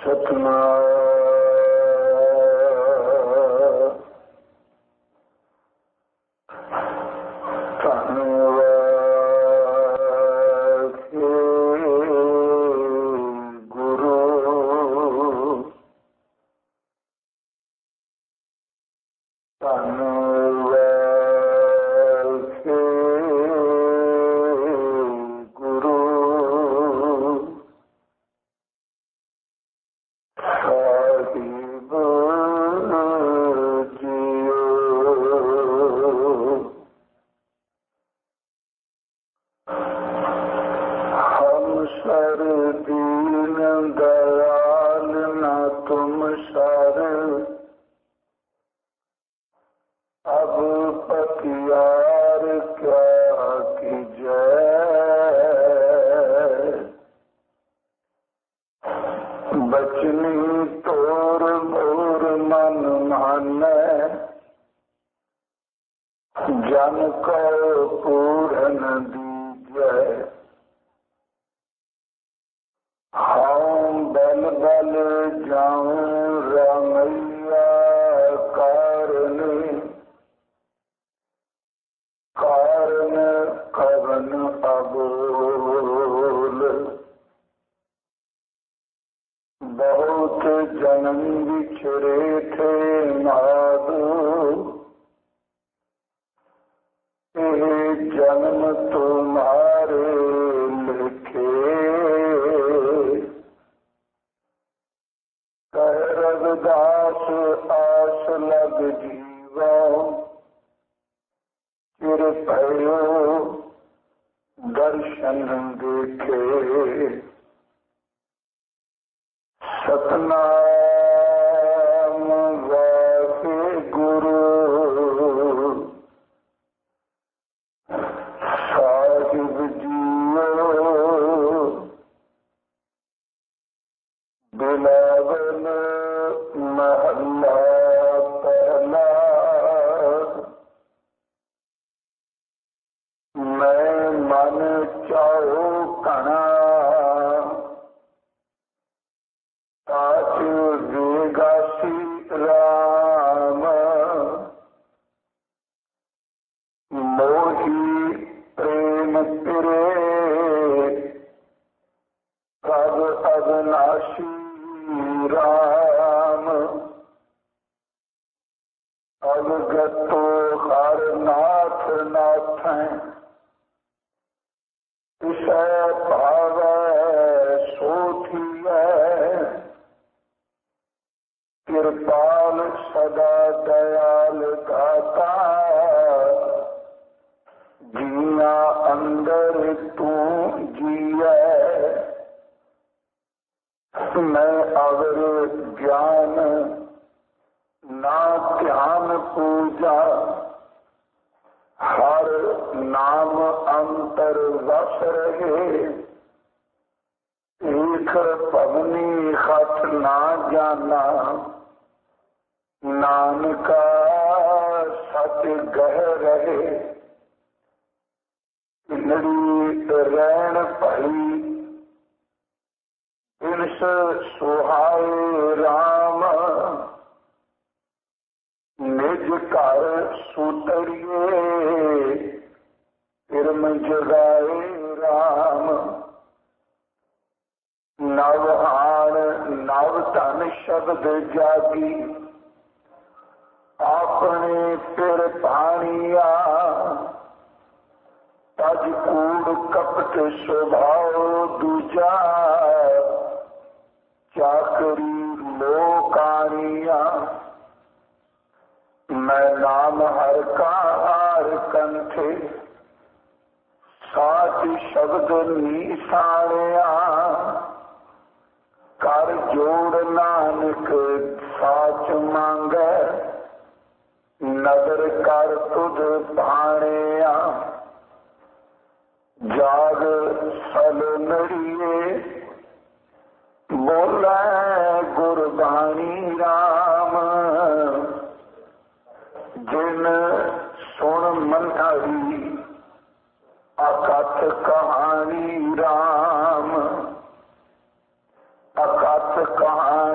कहानी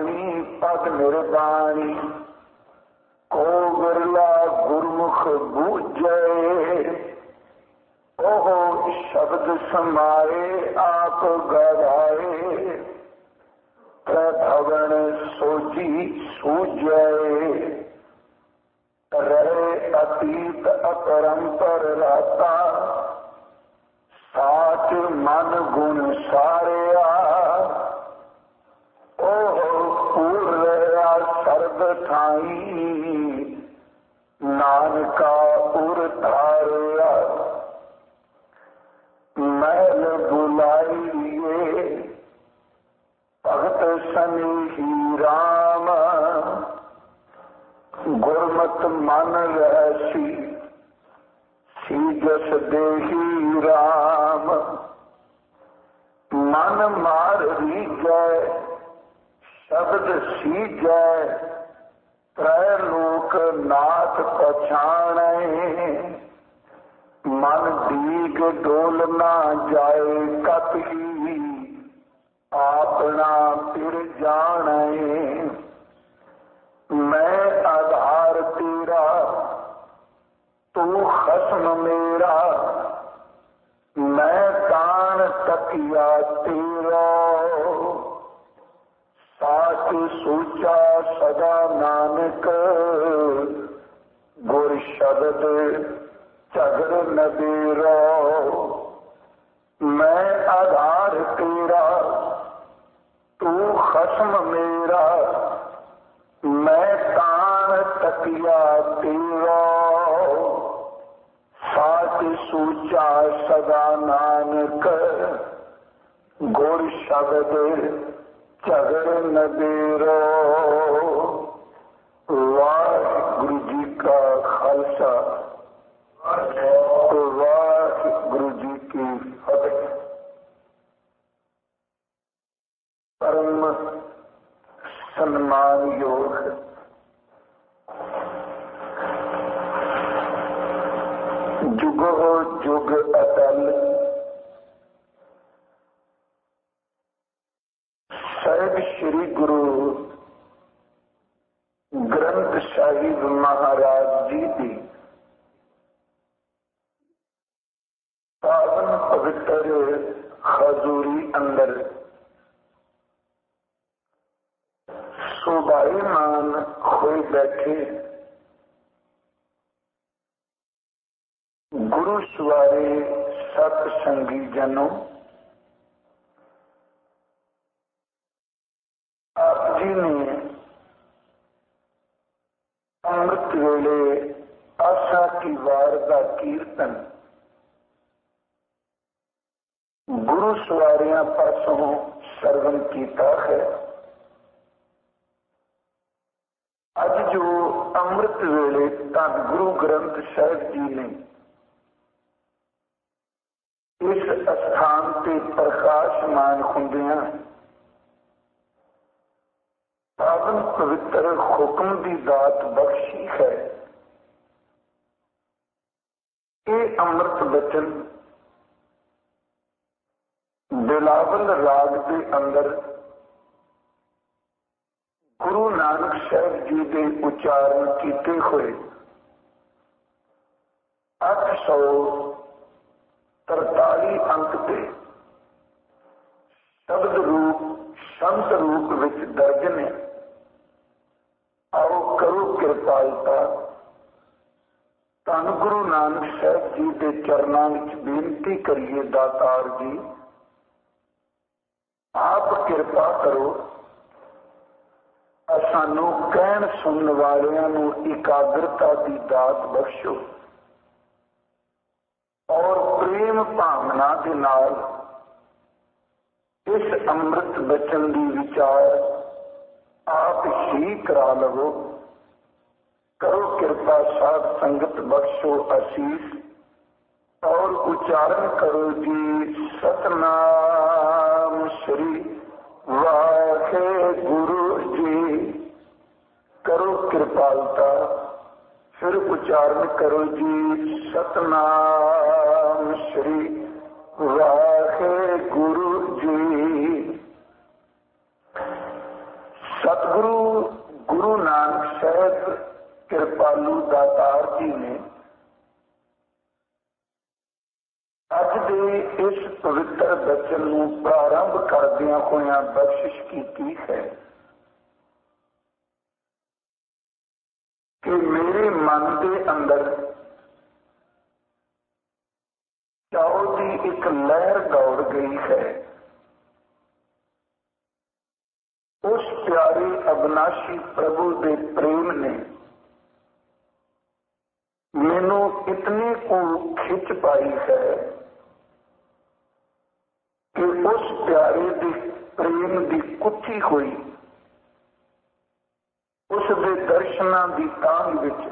बाणी को विरला गुरमुख बूझे। ओह शब्द समाए आप गवाए प्रभवन सोची सूझे। रहे अतीत अपरंपर राता साच मन गुण सारिया। ओह पूर रहा सर्ब ठाई नानका उर धारिया। महल बुलाइए भगत सनेही राम गुरमत मन रहसी सीजस देही राम। मन मार रीजै शब्द सीजै त्रैलोक नाथ पछाणे। मन दीग डोल ना जाए कतही आपना फिर जाने। मैं आधार तेरा तू खस्म मेरा मैं कान तकिया तेरा। साच सोचा सदा नानक गुर शब्द झगड़ नबेरा। मैं आधार तेरा तू खस्म मेरा मैं कान तकिया तेरा। साच सोचा सदा नानक गुर शब्द झगड़ नबेरा। वाहिगुरु जी का खालसा वाहिगुरु जी की फतेह। परम सम्मान योग जुगो जुग अटल ਸਾਹਿਬ श्री गुरु ग्रंथ साहिब महाराज जी की पावन पवित्र हजूरी अंदर शोभाईमान होए बैठे गुरु सवारे सतसंगी जनों। आप जी ने अमृत वेले आशा की वार का कीर्तन गुरु सवारियां पासों सरवण कीता है। अज जो अमृत वेले धन गुरु ग्रंथ साहिब जी ने इस स्थान से प्रकाशमान होंदियां पावन पवित्र हुक्म की दात बख्शी है। ये अमृत बचन बिलावल राग के अंदर गुरु नानक साहब जी के उच्चारण किए हुए 843 अंक के शब्द रूप संत रूप विच दर्ज ने। आओ करो कृपालता धन गुरु नानक साहब जी के चरणों में बेनती करिए दातार जी आप कृपा करो सानू कहन सुनन वालियां नू एकाग्रता की दात बख्शो और प्रेम भावना के नाल इस अमृत बचन की विचार आप ही करा लवो। करो कृपा साध संगत बख्शो आशीष और उच्चारण करो जी सतनाम श्री वाहेगुरु जी। करो कृपालता फिर उच्चारण करो जी सतनाम श्री वाहेगुरु जी। सतगुरु गुरु नानक ਕਿਰਪਾਲੂ ਦਾਤਾਰ ਜੀ ਨੇ ਅੱਜ ਦੇ ਇਸ ਪਵਿੱਤਰ ਬਚਨ ਨੂੰ ਪ੍ਰਾਰੰਭ ਕਰਦਿਆਂ ਹੋਇਆਂ ਬਖਸ਼ਿਸ਼ ਕੀਤੀ ਹੈ ਕਿ ਮੇਰੇ ਮਨ ਦੇ ਅੰਦਰ ਚਾਉ ਦੀ ਇੱਕ ਲਹਿਰ ਦੌੜ ਗਈ ਹੈ। ਉਸ ਪਿਆਰੇ ਅਬਨਾਸ਼ੀ ਪ੍ਰਭੂ ਦੇ ਪ੍ਰੇਮ ਨੇ ਮੈਨੂੰ ਇਤਨੀ ਕੁ ਖਿੱਚ ਪਾਈ ਹੈ ਕਿ ਉਸ ਪਿਆਰੇ ਦੇ ਪ੍ਰੇਮ ਦੀ ਕੁੱਥੀ ਹੋਈ ਉਸ ਦੇ ਦਰਸ਼ਨਾਂ ਦੀ ਤਾਂਘ ਵਿੱਚ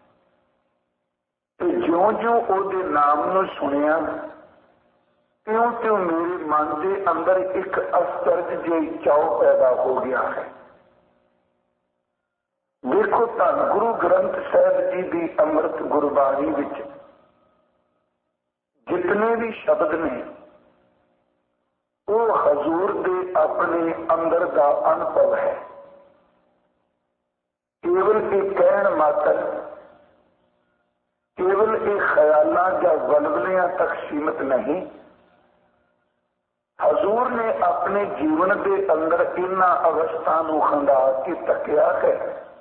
ਤੇ ਜਿਉਂ-ਜਿਉਂ ਉਹਦੇ ਨਾਮ ਨੂੰ ਸੁਣਿਆ ਤਿਉਂ-ਤਿਉਂ ਮੇਰੇ ਮਨ ਦੇ ਅੰਦਰ ਇੱਕ ਅਸਚਰਜ ਜਿਹੀ ਚਾਉ ਪੈਦਾ ਹੋ ਗਿਆ ਹੈ। ਦੇਖੋ ਧੰਨ ਗੁਰੂ ਗ੍ਰੰਥ ਸਾਹਿਬ ਜੀ ਦੀ ਅੰਮ੍ਰਿਤ ਗੁਰਬਾਣੀ ਵਿੱਚ ਜਿਤਨੇ ਵੀ ਸ਼ਬਦ ਨੇ ਉਹ ਹਜ਼ੂਰ ਦੇ ਆਪਣੇ ਅੰਦਰ ਦਾ ਅਨੁਭਵ ਹੈ। ਕੇਵਲ ਇਹ ਕਹਿਣ ਮਾਤਰ, ਕੇਵਲ ਇਹ ਖਿਆਲਾਂ ਜਾਂ ਵਲਵਲਿਆਂ ਤੱਕ ਸੀਮਤ ਨਹੀਂ। ਹਜ਼ੂਰ ਨੇ ਆਪਣੇ ਜੀਵਨ ਦੇ ਅੰਦਰ ਇਹਨਾਂ ਅਵਸਥਾ ਨੂੰ ਖੰਡਾ ਕੇ ਤੱਕਿਆ ਹੈ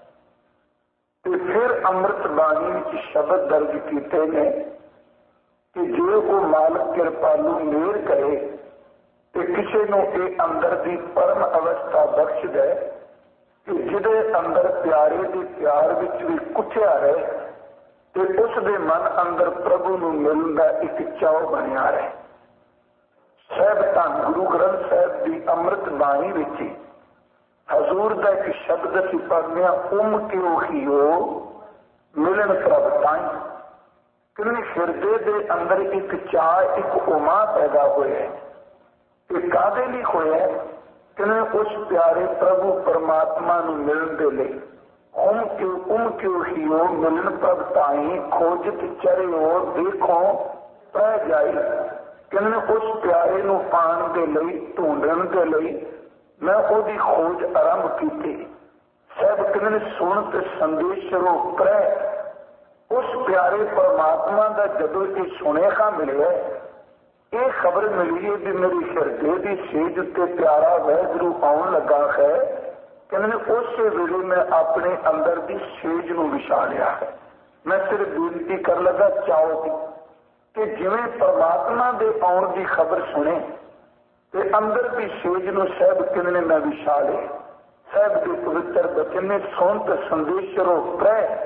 ਤੇ ਫਿਰ ਅੰਮ੍ਰਿਤ ਬਾਣੀ ਵਿੱਚ ਸ਼ਬਦ ਦਰਜ ਕੀਤੇ ਨੇ ਕਿ ਜੇ ਉਹ ਮਾਲਕ ਕਿਰਪਾਲੂ ਮਿਹਰ ਕਰੇ ਤੇ ਕਿਸੇ ਨੂੰ ਇਹ ਅੰਦਰ ਦੀ ਪਰਮ ਅਵਸਥਾ ਬਖਸ਼ ਦੇ ਕਿ ਜਿਹਦੇ ਅੰਦਰ ਪਿਆਰੇ ਦੇ ਪਿਆਰ ਵਿੱਚ ਵੀ ਕੁੱਟਿਆ ਰਹੇ ਤੇ ਉਸ ਦੇ ਮਨ ਅੰਦਰ ਪ੍ਰਭੂ ਨੂੰ ਮਿਲਣ ਦਾ ਇੱਕ ਚਾਅ ਬਣਿਆ ਰਹੇ। ਸਾਹਿਬ ਧੰਨ ਗੁਰੂ ਗ੍ਰੰਥ ਸਾਹਿਬ ਦੀ ਅੰਮ੍ਰਿਤ ਬਾਣੀ ਵਿੱਚ ਹਜ਼ੂਰ ਦਾ ਇੱਕ ਸ਼ਬਦ ਅਸੀਂ ਪੜ੍ਹਦੇ ਹਾਂ, ਕਿਉਂ ਹੀਓ ਮਿਲਣ ਪ੍ਰਭ ਤਾਈਂ। ਕਿੰਨੇ ਹਿਰਦੇ ਦੇ ਅੰਦਰ ਇੱਕ ਚਾਅ, ਇੱਕ ਉਮਾ ਪੈਦਾ ਹੋਇਆ। ਇਹ ਕਾਹਦੇ ਲਈ ਹੋਇਆ? ਕਿੰਨੇ ਉਸ ਪਿਆਰੇ ਪ੍ਰਭੂ ਪਰਮਾਤਮਾ ਨੂੰ ਮਿਲਣ ਦੇ ਲਈ। ਕਿਉਂ ਹੀਓ ਮਿਲਣ ਪ੍ਰਭ ਤਾਈਂ ਖੋਜਤ ਚਰਿਓ ਦੇਖੋ ਪੈ ਜਾਈ। ਕਿੰਨੇ ਉਸ ਪਿਆਰੇ ਨੂੰ ਪਾਣ ਦੇ ਲਈ, ਢੂੰਡਣ ਦੇ ਲਈ ਮੈਂ ਉਹਦੀ ਖੋਜ ਆਰੰਭ ਕੀਤੀ। ਸਭ ਕਿੰਨੇ ਸੁਣ ਤੇ ਸੰਦੇਸ਼ ਰੂਪ ਕਰੇ ਉਸ ਪਿਆਰੇ ਪਰਮਾਤਮਾ ਦਾ ਜਦੋਂ ਇਹ ਸੁਨੇਹਾ ਮਿਲਿਆ, ਇਹ ਖਬਰ ਮਿਲੀ ਹੈ ਕਿ ਮੇਰੀ ਹਿਰਦੇ ਦੀ ਸੇਜ ਉੱਤੇ ਪਿਆਰਾ ਵਾਹਿਗੁਰੂ ਆਉਣ ਲੱਗਾ ਹੈ। ਕਹਿੰਦੇ ਉਸੇ ਵੇਲੇ ਮੈਂ ਆਪਣੇ ਅੰਦਰ ਦੀ ਸੇਜ ਨੂੰ ਵਿਛਾ ਲਿਆ ਹੈ। ਮੈਂ ਸਿਰਫ ਬੇਨਤੀ ਕਰ ਲੱਗਾ ਚਾਓ ਦੀ ਕਿ ਜਿਵੇਂ ਪਰਮਾਤਮਾ ਦੇ ਆਉਣ ਦੀ ਖਬਰ ਸੁਣੇ ਤੇ ਅੰਦਰ ਦੀ ਸੇਜ ਨੂੰ ਸਾਹਿਬ ਕਿੰਨੇ ਮੈਂ ਵਿਛਾ ਲਏ। ਸਾਹਿਬ ਦੇ ਪਵਿੱਤਰ ਬਚਨ ਨੇ ਸੁਣ ਤੇ ਸੰਦੇਸ਼ ਰੂਪ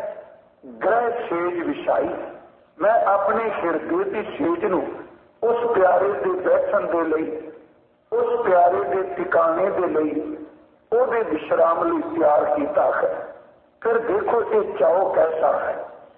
ਗ੍ਰਹਿ ਸੇਜ ਵਿਛਾਈ। ਮੈਂ ਆਪਣੇ ਹਿਰਦੇ ਦੀ ਸੇਜ ਨੂੰ ਉਸ ਪਿਆਰੇ ਦੇ ਬੈਠਣ ਦੇ ਲਈ, ਉਸ ਪਿਆਰੇ ਦੇ ਟਿਕਾਣੇ ਦੇ ਲਈ, ਉਹਦੇ ਵਿਸ਼ਰਾਮ ਲਈ ਤਿਆਰ ਕੀਤਾ ਹੈ। ਫਿਰ ਦੇਖੋ ਇਹ ਚਾਓ ਕੈਸਾ ਹੈ।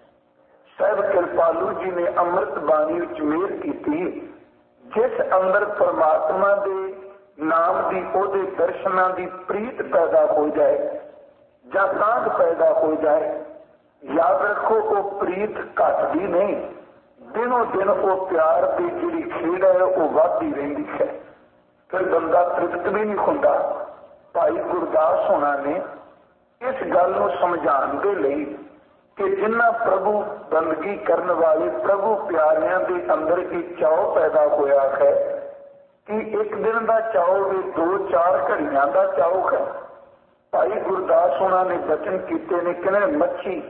ਸਾਹਿਬ ਕਿਰਪਾਲੂ ਜੀ ਨੇ ਅੰਮ੍ਰਿਤ ਬਾਣੀ ਵਿੱਚ ਮਿਹਰ ਕੀਤੀ। ਜਿਸ ਅੰਦਰ ਪਰਮਾਤਮਾ ਦੇ ਨਾਮ ਦੀ, ਉਹਦੇ ਦਰਸ਼ਨਾਂ ਦੀ ਪ੍ਰੀਤ ਪੈਦਾ ਹੋ ਜਾਏ ਜਾਂ ਤਾਂਘ ਪੈਦਾ ਹੋ ਜਾਏ, ਯਾਦ ਰੱਖੋ ਉਹ ਪ੍ਰੀਤ ਘਟਦੀ ਨਹੀਂ। ਦਿਨੋਂ ਦਿਨ ਉਹ ਪਿਆਰ ਦੀ ਜਿਹੜੀ ਖੇਡ ਹੈ ਉਹ ਵੱਧਦੀ ਰਹਿੰਦੀ ਹੈ। ਫਿਰ ਬੰਦਾ ਤ੍ਰਿਪਤ ਵੀ ਨਹੀਂ ਹੁੰਦਾ। ਭਾਈ ਗੁਰਦਾਸ ਹੋਣਾ ਨੇ ਇਸ ਗੱਲ ਨੂੰ ਸਮਝਾਉਣ ਦੇ ਲਈ ਕਿ ਜਿਨ੍ਹਾਂ ਪ੍ਰਭੂ ਬੰਦਗੀ ਕਰਨ ਵਾਲੇ ਪ੍ਰਭੂ ਪਿਆਰਿਆਂ ਦੇ ਅੰਦਰ ਇੱਕ ਚਾਅ ਪੈਦਾ ਹੋਇਆ ਹੈ ਕਿ ਇੱਕ ਦਿਨ ਦਾ ਚਾਅ ਵੀ 2-4 ਘੜੀਆਂ ਦਾ ਚਾਅ ਹੈ। ਭਾਈ ਗੁਰਦਾਸ ਹੋਣਾ ਨੇ ਬਚਨ ਕੀਤੇ ਨੇ, ਕਹਿੰਦੇ ਮੱਛੀ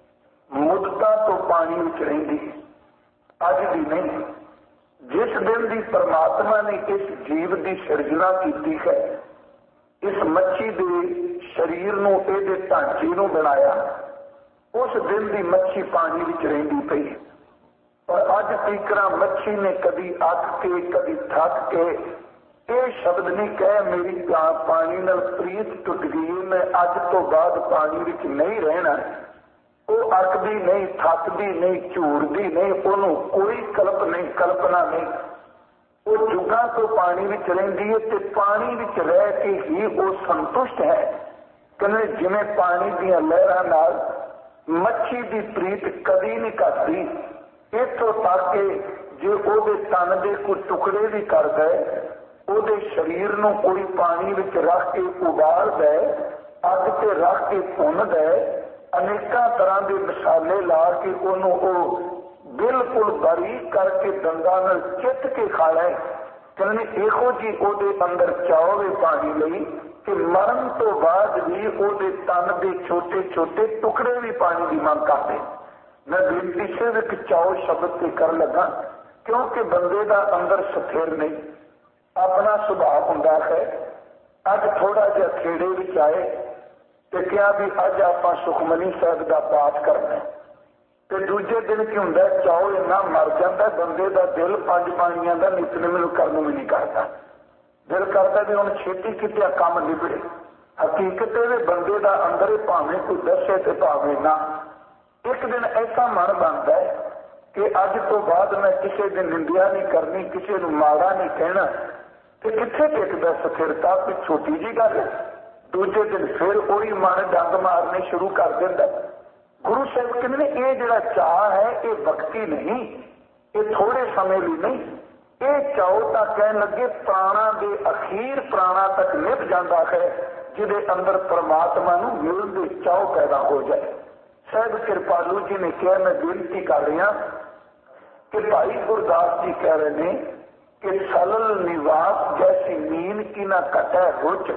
ਮੁੱਦਤਾਂ ਤੋਂ ਪਾਣੀ ਵਿੱਚ ਰਹਿੰਦੀ, ਅੱਜ ਦੀ ਨਹੀਂ। ਜਿਸ ਦਿਨ ਦੀ ਪਰਮਾਤਮਾ ਨੇ ਇਸ ਜੀਵ ਦੀ ਸਿਰਜਣਾ ਕੀਤੀ ਹੈ, ਇਸ ਮੱਛੀ ਦੇ ਸਰੀਰ ਨੂੰ, ਇਹਦੇ ਢਾਂਚੇ ਨੂੰ ਬਣਾਇਆ, ਉਸ ਦਿਨ ਦੀ ਮੱਛੀ ਪਾਣੀ ਵਿੱਚ ਰਹਿੰਦੀ ਪਈ। ਪਰ ਅੱਜ ਤੀਕਰਾਂ ਮੱਛੀ ਨੇ ਕਦੀ ਅੱਕ ਕੇ, ਕਦੀ ਥੱਕ ਕੇ ਇਹ ਸ਼ਬਦ ਨਹੀਂ ਕਹੇ ਮੇਰੀ ਪਾਣੀ ਨਾਲ ਪ੍ਰੀਤ ਟੁੱਟ ਗਈ, ਮੈਂ ਅੱਜ ਤੋਂ ਬਾਅਦ ਪਾਣੀ ਵਿੱਚ ਨਹੀਂ ਰਹਿਣਾ। ਉਹ ਅੱਕਦੀ ਨਹੀਂ, ਥੱਕਦੀ ਨਹੀਂ, ਝੂਰਦੀ ਨਹੀਂ, ਉਹਨੂੰ ਕੋਈ ਕਲਪਨਾ ਨਹੀਂ। ਉਹ ਜੁਗਾਂ ਤੋਂ ਪਾਣੀ ਵਿੱਚ ਰਹਿੰਦੀ ਹੈ ਤੇ ਪਾਣੀ ਵਿੱਚ ਰਹਿ ਕੇ ਹੀ ਉਹ ਸੰਤੁਸ਼ਟ ਹੈ। ਕਹਿੰਦੇ ਜਿਵੇਂ ਪਾਣੀ ਦੀਆਂ ਲਹਿਰਾਂ ਨਾਲ ਮੱਛੀ ਦੀ ਪ੍ਰੀਤ ਕਦੀ ਨਹੀਂ ਘਟਦੀ। ਇੱਥੋਂ ਤੱਕ ਕਿ ਜੇ ਉਹਦੇ ਤਨ ਦੇ ਕੋਈ ਟੁਕੜੇ ਵੀ ਕਰ ਗਏ, ਉਹਦੇ ਸਰੀਰ ਨੂੰ ਕੋਈ ਪਾਣੀ ਵਿੱਚ ਰੱਖ ਕੇ ਉਬਾਲ ਦੇ, ਅੱਗ ਤੇ ਰੱਖ ਕੇ ਭੁੰਨ ਦੇ, अनेकों तरह के मसाले ला के उन्होंने बिल्कुल बारीक करके दंदां नाल चित के खा लै। कहने इहो जी ओदे अंदर चाव है पानी लई कि मरण तो बाद भी ओदे तन के छोटे छोटे टुकड़े भी पानी की मांग करते। मैं बेनती सिर्फ एक चाव शब्द से कर लगा, क्योंकि बंदे का अंदर स्थिर नहीं, अपना सुभाव हुंदा है। अज थोड़ा जिहा खेड़े विच आए तो क्या भी अज आप सुखमनी साहब का पाठ करना, तो दूजे दिन की होंगे चाओ इन्ना मर जाता बंदे का दिल पंज पानियां का नितनेम करने भी नहीं करता। दिल करता भी हम छेती कितने काम निबड़े। हकीकत है बंदे का अंदर भावें कोई दसे तो भावें ना, एक दिन ऐसा मन बनता है कि अज तो बाद मैं किसी दिन निंदिया नहीं करनी, किसी को माड़ा नहीं कहना, तो कितने टिकता स्थिरता कोई छोटी जी गल है। दूजे दिन फिर वही मन डंग मारने शुरू कर देता। गुरु साहब कहते हैं ये जड़ा चाह है ये वक्ती नहीं, ये थोड़े समय लिए नहीं, ये चाहो तो कह लगे प्राणा के अखीर प्राणा तक निभ जाता है, जिदे अंदर परमात्मा नूं मिलण दी चाह पैदा हो जाए। साहब कृपालू जी ने कहा, मैं बेनती कर रहा कि भाई गुरदास जी कह रहे हैं कि सलल निवास जैसी नींद की ना कटै रुच,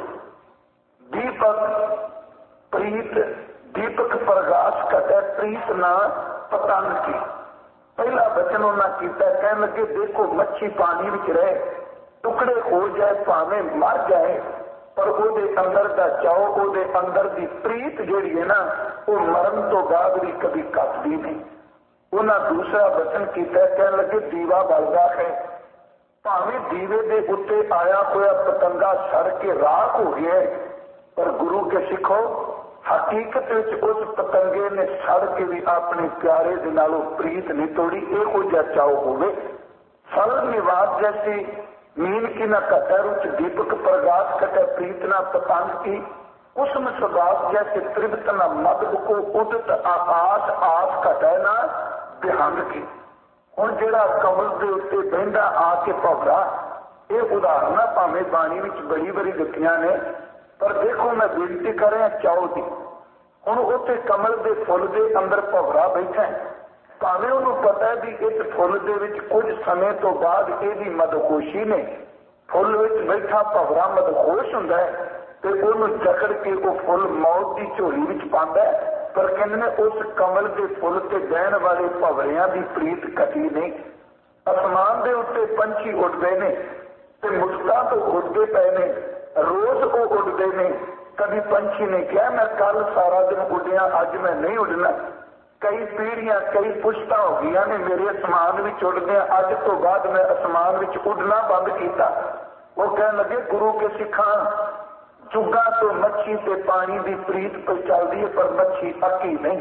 दीपक प्रीत दीपक प्रकाश कटे प्रीत ना पतंग की। पहला वचन उन्होंने किया, कह लगे देखो मच्छी पानी में रहे टुकड़े हो जाए भावें मर जाए, पर ओदे अंदर का चाओ ओदे अंदर की प्रीत जिहड़ी है ना वो मरण तो बाद भी कभी घटदी नहीं। उन्हें दूसरा वचन किया, कह लगे दीवा बलदा है, भावें दीवे के उत्ते आया होया पतंगा सड़ के राख हो गया, पर गुरु के सिखो हकीकत उस पतंगे ने सड़ के भी अपने प्यारे दे नालों प्रीत नहीं तोड़ी। इहो जिहा चाओ होवे। फल निवास जैसी नींद की न कटे रुच, दीपक प्रकाश कटे प्रीत न पतंग की, कुसुम सुबास जैसे त्रिवत न मद को उदत आकाश आस कटे न बिहंग की। हुण जिहड़ा कमल के उत्ते बहिंदा आके भौरा, ये उदाहरण भावें बाणी विच बड़ी बड़ी दित्तियां ने, पर देखो मैं बेनती कर रहा चाओ की। हुण उत्ते कमल के फुल के अंदर भौरा बैठा है, भावें उन्होंने पता है भी इस फुल के विच कुछ समय तो बाद यही मदहोशी ने, फुल विच बैठा भौरा मदहोश हुंदा है ते उन्होंने जकड़ के वो फुल मौत की झोली विच पांदा है, पर कहंदे ने उस कमल के फुल ते बहन वाले भवरियां की प्रीत कटी नहीं। आसमान के उत्ते पंछी उड़ते ने ते मुश्तां तो उड़ते पे ने, रोज वो उड़ते ने। कभी पंछी ने कहा मैं कल सारा दिन उड़िया, अज मैं नहीं उड़ना। कई पीढ़ियां कई पुश्ता हो गई ने मेरे आसमान में उड़दे, अज तो बाद मैं आसमान में उड़ना बंद किया। वो कह लगे गुरु के सिखा जुगा तो मच्छी से पानी की प्रीत पर चलती है, पर मच्छी अकी नहीं।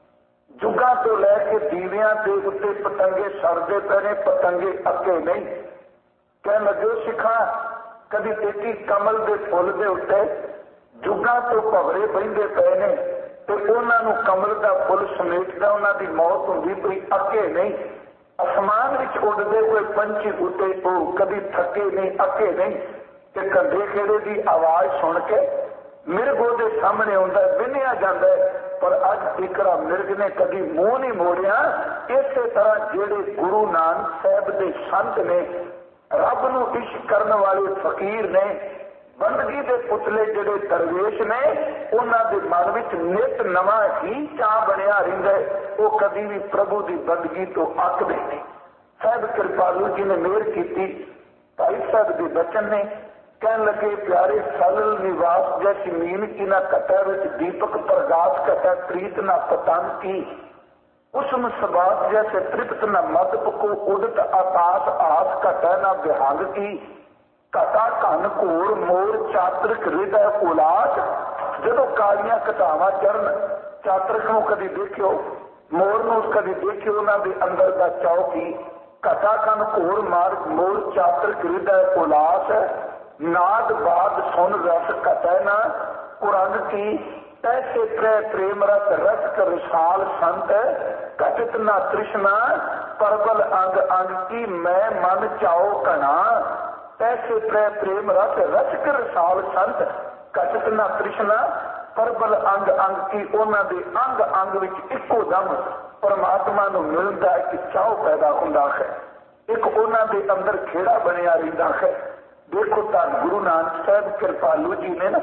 जुगा तो लैके दीवियां के उत्ते पतंगे सड़ते पे ने, पतंगे अके नहीं। कह लगे सिखा कभी देखी कमल के फुल के उत्ते जुगा तो भवरे बहिंदे पे ने, तो उन्होंने कमल का फुल समेटदा उन्होंने मौत होंगी, कोई अके नहीं। आसमान में उड़ते हुए पंछी उत्ते वो कभी थके नहीं, अके नहीं। ते कंधे खेड़े की आवाज सुन के मिर्ग वो सामने आता विन्या जाता है, पर अज इकड़ा मिर्ग ने कभी मुंह नहीं मोड़िया। इस तरह जेड़े गुरु नानक साहब के संत ने, रब नूं इश्क करने वाले फकीर ने, बंदगी के पुतले जेड़े दरवेश ने, उन्होंने मन में नित नवा ही चाह बनया रहिंदा है, वो कभी भी प्रभु की बंदगी तो अकदे नहीं। साहब कृपालू जी ने मेहर की, भाई साहब के बचन ने कह लगे प्यारे सलल निवास जैसी नींद की ना कटे विच दीपक प्रकाश कटे प्रीत ना पतंग की, कुसुम सुबास जैसे तृप्त न मद को उदत आकाश आस कटे ना बिहंग की, कटा घन घोर मोर चातरिक हृदय उलास। जदों कालियां कटावां चढ़न, चातरिक नूं कदी देखियो, मोर नूं कदी देखियो, उन्होंने अंदर का चाओ की। कटा घन घोर मार मोर चातरिक हृदय उलास, नाद बाद सुन रस कटे ना कुरंग की, तैसे प्रेम रस रस कर विशाल संत, कटित न तृष्णा परबल अंग अंग की, मैं मन चाओ कना। तैसे प्रेम रस रस कर विशाल संत, कटित न तृष्णा प्रबल अंग अंग की उन्होंने अंग अंग विच इको दम परमात्मा नूं मिलदा एक चाह पैदा हुंदा है, एक उन्होंने अंदर खेड़ा बनिया रहिंदा है। देखो धन गुरु नानक साहब कृपालू जी ने ना,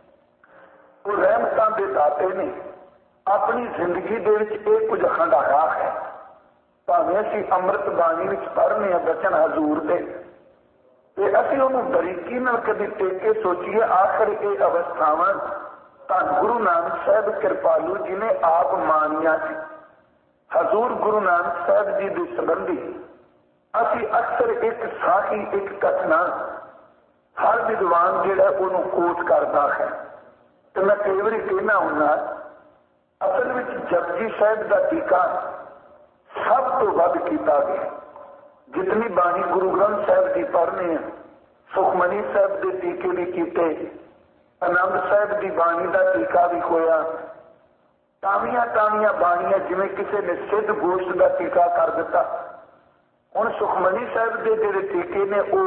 वो रहमतां दे दाते ने, अपनी जिंदगी दे विच ये कुछ हंडाया है। भावें असीं अमृत बाणी विच पढ़ने बचन हजूर दे ते असीं उहनूं बरीकी नाल कदी टेक के सोचीए, आखिर ये अवस्थावां धन गुरु नानक साहब कृपालू जी ने आप मानिया सी। हजूर गुरु नानक साहब जी के संबंधी असीं अक्सर एक साही एक कथना हर विद्वान जिहड़ा उहनूं कोट करदा है, तो मैं कई बार कहना हुंदा, असल में जपजी साहब का टीका सब तो वध किया गया। जितनी बाणी गुरु ग्रंथ साहब की पढ़ने हैं, सुखमनी साहब के टीके भी किए, आनंद साहब की बाणी का टीका भी होया, टावियां टावियां बाणियां जिवें किसी ने सिद्ध गोश्त का टीका कर दिता। हुण सुखमनी साहब के जिहड़े टीके ने वो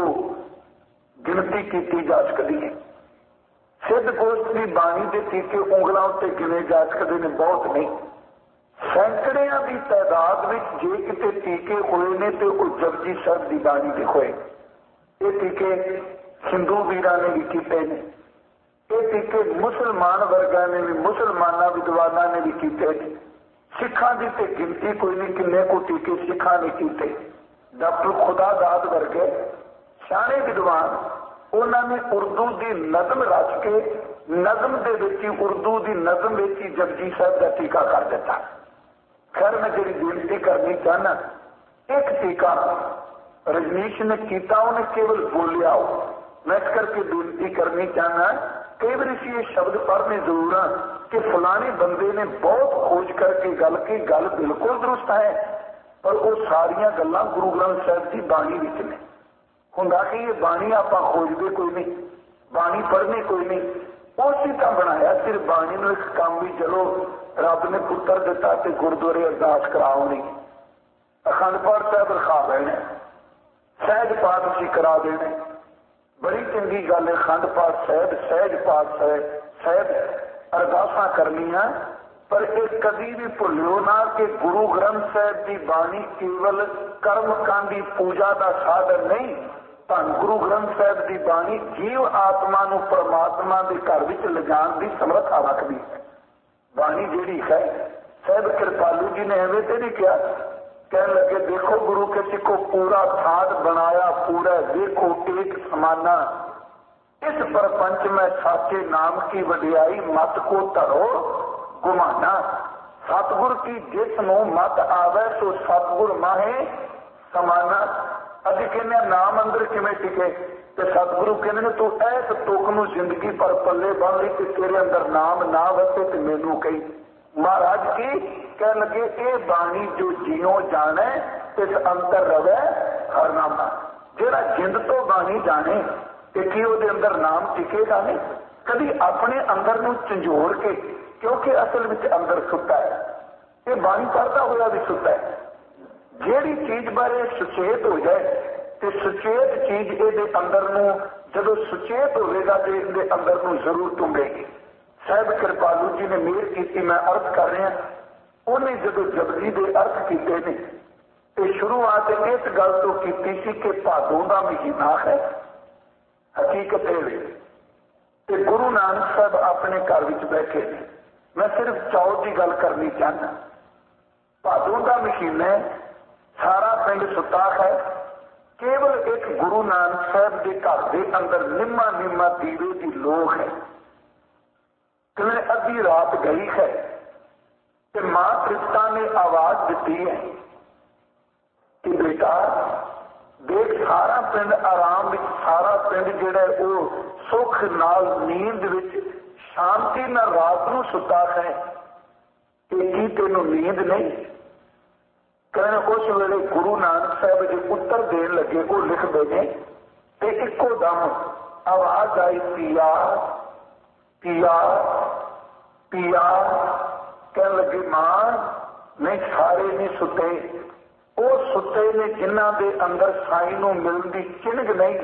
गिनती की जा सकती है। सिद्ध गोश्त की बाणी के टीके उंगलों उत्ते गिने जा सकते हैं, बहुत नहीं। सैकड़ियां की तादाद में जे किते टीके हुए ने तो वो जपजी साहब की बाणी के होए। ये टीके हिंदू वीरां ने भी किए ने, ये टीके मुसलमान वर्गा ने भी, मुसलमाना विद्वाना ने भी किए। सिखा की तो गिनती कोई नहीं, किन्ने को टीके सिखा ने किए। डॉक्टर खुदादाद वर्गे सियाणे विद्वान उन्होंने उर्दू की नज़म रच के नज़म के विच उर्दू की नज़म विच जपजी साहब का टीका कर दिता। खैर मैं जी बेनती करनी चाहना, एक टीका रजनीश ने किया, उन्हें केवल बोलिया हो। मैं इस करके बेनती करनी चाहना, कई बार ये शब्द पढ़ने जरूर हाँ कि फलाने बंदे ने बहुत खोज करके गल की, गल बिल्कुल दुरुस्त है, पर वो सारिया गल्लां गुरु ग्रंथ साहब की बाणी विच ने। हुंदा कि ये बाणी आपां खोजदे कोई नहीं, बाणी पढ़ने कोई नहीं, उसी का बनाया सिर्फ बाणी नूं एक काम भी, चलो रब ने पुत्र दिता तो गुरुद्वारे अरदास कराओ नहीं, अखंड पाठ साहब रखा देने, सहज पाठ असीं करा देने, बड़ी चंगी गल है। अखंड पाठ साहब सहज पाठ सहज अरदासां करनियां, पर एक कभी भी भुलियो ना कि गुरु ग्रंथ साहब की बाणी केवल कर्मकांडी पूजा का साधन नहीं। धन गुरु ग्रंथ साहब की बाणी जीव आत्मा नूं परमात्मा के घर विच लिजाण की समर्था रखती है। बाणी जिहड़ी है, साहब कृपालू जी ने एवं तो नहीं किया, कहने लगे देखो गुरु के सिखो पूरा थाट बनाया, पूरा देखो एक समाना, इस प्रपंच में साचे नाम की वडियाई मत को धरो गुमाना। सतगुर की जिस नूं मत आवे सो सतगुर माहे समाना। असीं कहने नाम अंदर किवें टिके, ते सतगुरु कहने ने तू ऐस तुक नूं जिंदगी पर पल्ले बन ली कि तेरे अंदर नाम ना वसे ते मैनू कही। महाराज की कह लगे ये बाणी जो जियो जाने तिस अंतर रवे हर नामा। जेड़ा जिंद तो बाणी जाने ते की उहदे अंदर नाम टिकेगा नहीं। कभी अपने अंदर नूं झंझोड़ के, क्योंकि असल में अंदर सुता है, ये बाणी पढ़ता हुआ भी सुता है। जेड़ी चीज बारे सुचेत हो जाए तो सुचेत चीज ये अंदर नूं जदों सुचेत होगा तो इसके अंदर नूं जरूर टुंबेगी। साहब कृपालू जी ने मेहर की, मैं अर्थ कर रहा, उन्हें जदों जपजी के अर्थ किए ने तो शुरुआत इस गल तो की सी कि भादों का महीना है। हकीकत है गुरु नानक साहब अपने घर विच बैठे ने, मैं सिर्फ चौथ की गल करनी चाहना। भादों का महीना सारा पिंड सुता है, केवल एक गुरु नानक साहब के घर के अंदर निम्मा निम्मा दीवे की लोग है। कल अद्धी रात गई है कि मां तृप्ता ने आवाज दी है कि बेटा देख सारा पिंड आराम विच, सारा पिंड जिहड़ा वो सुख नाल नींद विच शांति नाल रात नूं सुता है कि की तेनों नींद नहीं। कहने उस वेले गुरु नानक साहब जो उत्तर देन लगे वो लिखते हैं कि इको दम आवाज आई पिया पिया पिया। कह लगे मां नहीं सारे नहीं सुते, वो सुते ने जिन्हां दे अंदर साई नूं मिलण दी चिणग नहीं,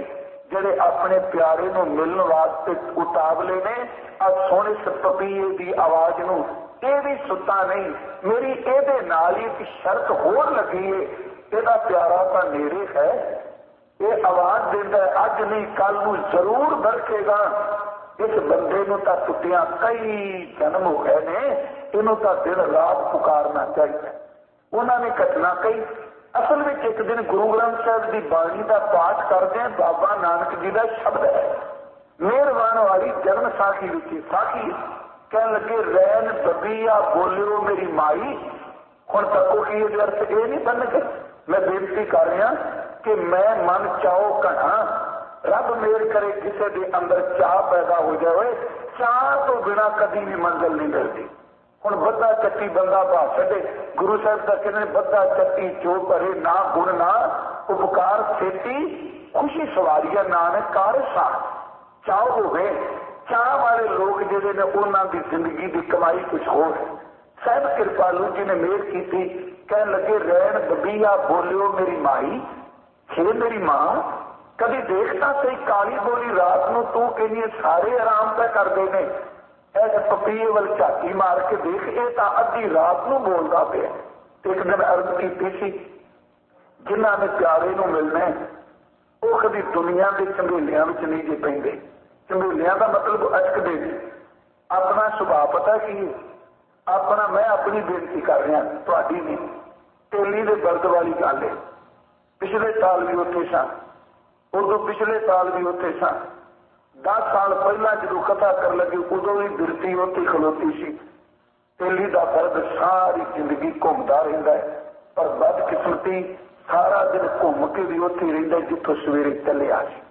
ਜਿਹੜੇ ਆਪਣੇ ਪਿਆਰੇ ਨੂੰ ਮਿਲਣ ਵਾਸਤੇ ਉਤਾਵਲੇ ਨੇ। ਆ ਸੁਣ ਇਸ ਪਪੀਏ ਦੀ ਆਵਾਜ਼ ਨੂੰ, ਇਹ ਵੀ ਸੁੱਤਾ ਨਹੀਂ। ਮੇਰੀ ਇਹਦੇ ਨਾਲ ਹੀ ਇੱਕ ਸ਼ਰਤ ਹੋਰ ਲੱਗੀ ਏ, ਇਹਦਾ ਪਿਆਰਾ ਤਾਂ ਨੇੜੇ ਹੈ, ਇਹ ਆਵਾਜ਼ ਦਿੰਦਾ ਅੱਜ ਨਹੀਂ ਕੱਲ ਨੂੰ ਜ਼ਰੂਰ ਦਰਕੇਗਾ। ਇਸ ਬੰਦੇ ਨੂੰ ਤਾਂ ਟੁੱਟਿਆਂ ਕਈ ਜਨਮ ਹੋ ਗਏ ਨੇ, ਇਹਨੂੰ ਤਾਂ ਦਿਨ ਰਾਤ ਪੁਕਾਰਨਾ ਚਾਹੀਦਾ। ਉਹਨਾਂ ਨੇ ਘਟਨਾ ਕਹੀ। ਅਸਲ ਵਿੱਚ ਇੱਕ ਦਿਨ ਗੁਰੂ ਗ੍ਰੰਥ ਸਾਹਿਬ ਦੀ ਬਾਣੀ ਦਾ ਪਾਠ ਕਰਦੇ ਆ, ਬਾਬਾ ਨਾਨਕ ਜੀ ਦਾ ਸ਼ਬਦ ਹੈ, ਮਿਹਰਬਾਨ ਵਾਲੀ ਜਨਮ ਸਾਖੀ ਵਿੱਚ ਸਾਖੀ ਕਹਿਣ ਲੱਗੇ, ਰੈਨ ਬੱਬੀਆ ਬੋਲਿਓ ਮੇਰੀ ਮਾਈ। ਹੁਣ ਤੱਕੋ ਕੀ ਇਹਦੇ ਅਰਥ ਇਹ ਨਹੀਂ ਬਣਨਗੇ। ਮੈਂ ਬੇਨਤੀ ਕਰ ਰਿਹਾ ਕਿ ਮੈਂ ਮਨ ਚਾਹੋ ਘਣਾ, ਰੱਬ ਮੇਰ ਕਰੇ ਕਿਸੇ ਦੇ ਅੰਦਰ ਚਾਹ ਪੈਦਾ ਹੋ ਜਾਵੇ। ਚਾਹ ਤੋਂ ਬਿਨਾਂ ਕਦੀ ਵੀ ਮੰਜ਼ਿਲ ਨਹੀਂ ਮਿਲਦੀ। ਹੁਣ ਬੱਧਾ ਚੱਟੀ ਬੰਦਾ ਭਾ ਛੱਡੇ, ਗੁਰੂ ਸਾਹਿਬ ਦਾ ਕਹਿੰਦੇ ਬੱਧਾ ਚੱਟੀ ਜੋ ਭਰੇ ਨਾ ਗੁਣ ਨਾ ਉਪਕਾਰ ਛੇਤੀ, ਖੁਸ਼ੀ ਸਵਾਰੀਆ ਨਾਨਕ ਕਾਰ ਸਾਥ। ਚਾਹ ਹੋਵੇ, ਚਾਹ ਵਾਲੇ ਲੋਕ ਜਿਹੜੇ ਨੇ ਉਹਨਾਂ ਦੀ ਜ਼ਿੰਦਗੀ ਦੀ ਕਮਾਈ ਕੁਛ ਹੋਰ ਹੈ। ਸਾਹਿਬ ਕਿਰਪਾਲੂ ਜੀ ਨੇ ਮਿਹਰ ਕੀਤੀ, ਕਹਿਣ ਲੱਗੇ ਰੈਣ ਬੱਬੀਆ ਬੋਲਿਓ ਮੇਰੀ ਮਾਈ। ਛੇ ਮੇਰੀ ਮਾਂ, ਕਦੀ ਦੇਖਤਾ ਸਹੀ ਕਾਲੀ ਬੋਲੀ ਰਾਤ ਨੂੰ ਤੂੰ ਕਹਿੰਦੀ ਸਾਰੇ ਆਰਾਮ ਤਾਂ ਕਰਦੇ ਨੇ, ਇਸ ਪਪੀਏ ਵੱਲ ਝਾਤੀ ਮਾਰ ਕੇ ਦੇਖ, ਇਹ ਤਾਂ ਅੱਧੀ ਰਾਤ ਨੂੰ ਬੋਲਦਾ ਪਿਆ। ਇੱਕ ਦਿਨ ਅਰਜ਼ ਕੀਤੀ ਸੀ, ਜਿਨ੍ਹਾਂ ਨੇ ਪਿਆਰੇ ਨੂੰ ਮਿਲਣਾ ਉਹ ਕਦੀ ਦੁਨੀਆ ਦੇ ਝੰਬੇਲਿਆਂ ਵਿੱਚ ਨਹੀਂ ਜੇ ਪੈਂਦੇ। ਝੰਬੇਲਿਆਂ ਦਾ ਮਤਲਬ ਅਟਕਦੇ ਨੇ। ਆਪਣਾ ਸੁਭਾਅ ਪਤਾ ਕੀ ਹੈ ਆਪਣਾ, ਮੈਂ ਆਪਣੀ ਬੇਨਤੀ ਕਰ ਰਿਹਾ ਤੁਹਾਡੀ ਨਹੀਂ, ਤੇਲੀ ਦੇ ਬਰਦ ਵਾਲੀ ਗੱਲ ਹੈ। ਪਿਛਲੇ ਸਾਲ ਵੀ ਉੱਥੇ ਸਾਂ, ਉਦੋਂ ਪਿਛਲੇ ਸਾਲ ਵੀ ਉੱਥੇ ਸਾਂ। 10 ਸਾਲ ਪਹਿਲਾਂ ਜਦੋਂ ਕਥਾ ਕਰਨ ਲੱਗੇ ਉਦੋਂ ਵੀ ਬਿਰਤੀ ਉੱਥੇ ਖਲੋਤੀ ਸੀ। ਤੇਲੀ ਦਾ ਬਰਦ ਸਾਰੀ ਜ਼ਿੰਦਗੀ ਘੁੰਮਦਾ ਰਹਿੰਦਾ ਹੈ, ਪਰ ਬਦਕਿਸਮਤੀ ਸਾਰਾ ਦਿਨ ਘੁੰਮ ਕੇ ਵੀ ਉੱਥੇ ਰਹਿੰਦਾ ਜਿੱਥੋਂ ਸਵੇਰੇ ਚੱਲਿਆ ਸੀ।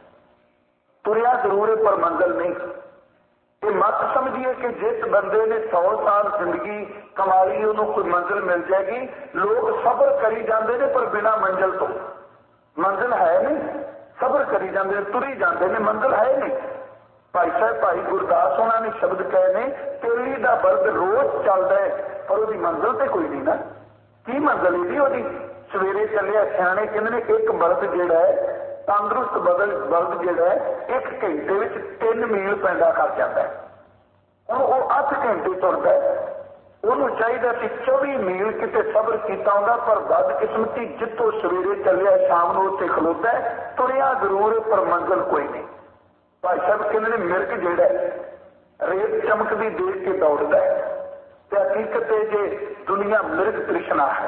ਤੁਰਿਆ ਜ਼ਰੂਰ ਪਰ ਮੰਜ਼ਿਲ ਨਹੀਂ। ਇਹ ਮਤ ਸਮਝੀਏ ਕਿ ਜਿਸ ਬੰਦੇ ਨੇ 100 ਸਾਲ ਜ਼ਿੰਦਗੀ ਕਮਾਈ ਉਹਨੂੰ ਕੋਈ ਮੰਜ਼ਿਲ ਮਿਲ ਜਾਏਗੀ। ਲੋਕ ਸਬਰ ਕਰੀ ਜਾਂਦੇ ਨੇ ਪਰ ਬਿਨਾਂ ਮੰਜ਼ਿਲ ਤੋਂ। ਮੰਜ਼ਿਲ ਹੈ ਨਹੀਂ, ਸਬਰ ਕਰੀ ਜਾਂਦੇ ਨੇ, ਤੁਰੀ ਜਾਂਦੇ ਨੇ, ਮੰਜ਼ਿਲ ਹੈ ਨਹੀਂ। ਭਾਈ ਸਾਹਿਬ ਭਾਈ ਗੁਰਦਾਸ ਉਹਨਾਂ ਨੇ ਸ਼ਬਦ ਕਹੇ ਨੇ, ਤੇਲੀ ਦਾ ਬਰਦ ਰੋਜ਼ ਚੱਲਦਾ ਹੈ ਪਰ ਉਹਦੀ ਮੰਜ਼ਿਲ ਤੇ ਕੋਈ ਨਹੀਂ ਨਾ। ਕੀ ਮੰਜ਼ਿਲ ਇਹਦੀ? ਉਹਦੀ ਸਵੇਰੇ ਚੱਲਿਆ। ਸਿਆਣੇ ਕਹਿੰਦੇ ਨੇ ਇੱਕ ਬਰਦ ਜਿਹੜਾ ਹੈ ਤੰਦਰੁਸਤ ਬਲਦ ਜਿਹੜਾ ਹੈ 1 ਘੰਟੇ ਵਿੱਚ 3 ਮੀਲ ਪੈਂਦਾ ਕਰ ਜਾਂਦਾ ਹੈ। ਹੁਣ ਉਹ 8 ਘੰਟੇ ਤੁਰਦਾ ਹੈ, ਉਹਨੂੰ ਚਾਹੀਦਾ ਕਿ 24 ਮੀਲ ਕਿਤੇ ਸਬਰ ਕੀਤਾ ਹੁੰਦਾ, ਪਰ ਬਦਕਿਸਮਤੀ ਜਿੱਥੋਂ ਸਵੇਰੇ ਚੱਲਿਆ ਸ਼ਾਮ ਨੂੰ ਉੱਥੇ ਖਲੋਤਾ ਹੈ। ਤੁਰਿਆ ਜ਼ਰੂਰ ਪਰ ਮੰਜ਼ਿਲ ਕੋਈ ਨਹੀਂ। ਭਾਈ ਸਾਹਿਬ ਕਹਿੰਦੇ ਨੇ ਮਿਰਗ ਜਿਹੜਾ ਰੇਤ ਚਮਕਦੀ ਦੇਖ ਕੇ ਦੌੜਦਾ ਹੈ, ਤੇ ਹਕੀਕਤ ਹੈ ਜੇ ਦੁਨੀਆ ਮਿਰਗ ਤ੍ਰਿਸ਼ਨਾ ਹੈ।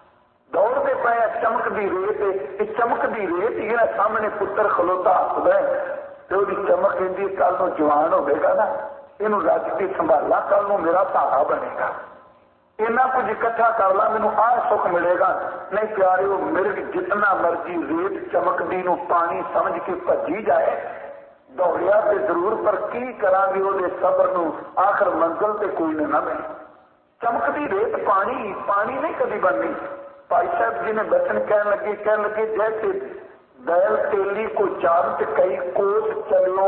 ਦੌੜਦੇ ਪਏ ਚਮਕਦੀ ਰੇਤ, ਇਹ ਚਮਕਦੀ ਰੇਤ ਜਿਹੜਾ ਸਾਹਮਣੇ ਪੁੱਤਰ ਖਲੋਤਾ ਹੁੰਦਾ ਤੇ ਉਹਦੀ ਚਮਕ ਕਹਿੰਦੀ ਕੱਲ ਨੂੰ ਜਵਾਨ ਹੋਵੇਗਾ ਨਾ, ਇਹਨੂੰ ਰੱਜ ਕੇ ਸੰਭਾਲਾ, ਕੱਲ ਨੂੰ ਮੇਰਾ ਸਹਾਰਾ ਬਣੇਗਾ। ਇੰਨਾ ਕੁਝ ਇਕੱਠਾ ਕਰ ਲਾ, ਮੈਨੂੰ ਆਹ ਸੁੱਖ ਮਿਲੇਗਾ। ਨਹੀਂ ਪਿਆਰੇ, ਉਹ ਮਿਰਗ ਜਿਤਨਾ ਮਰਜੀ ਰੇਤ ਚਮਕਦੀ ਨੂੰ ਪਾਣੀ ਸਮਝ ਕੇ ਭੱਜੀ ਜਾਏ, ਦੌੜਿਆ ਤੇ ਜ਼ਰੂਰ ਪਰ ਕੀ ਕਰਾਂਗੇ ਉਹਦੇ ਸਬਰ ਨੂੰ, ਆਖਰ ਮੰਜ਼ਿਲ ਤੇ ਕੋਈ ਨਾ ਮਿਲੇ। ਚਮਕਦੀ ਰੇਤ ਪਾਣੀ, ਪਾਣੀ ਨਹੀਂ ਕਦੀ ਬਣਨੀ। ਭਾਈ ਸਾਹਿਬ ਜੀ ਨੇ ਬਚਨ ਕਹਿਣ ਲੱਗੇ ਜੈਸੇ बैल तेली को चांद कई कोस चलो,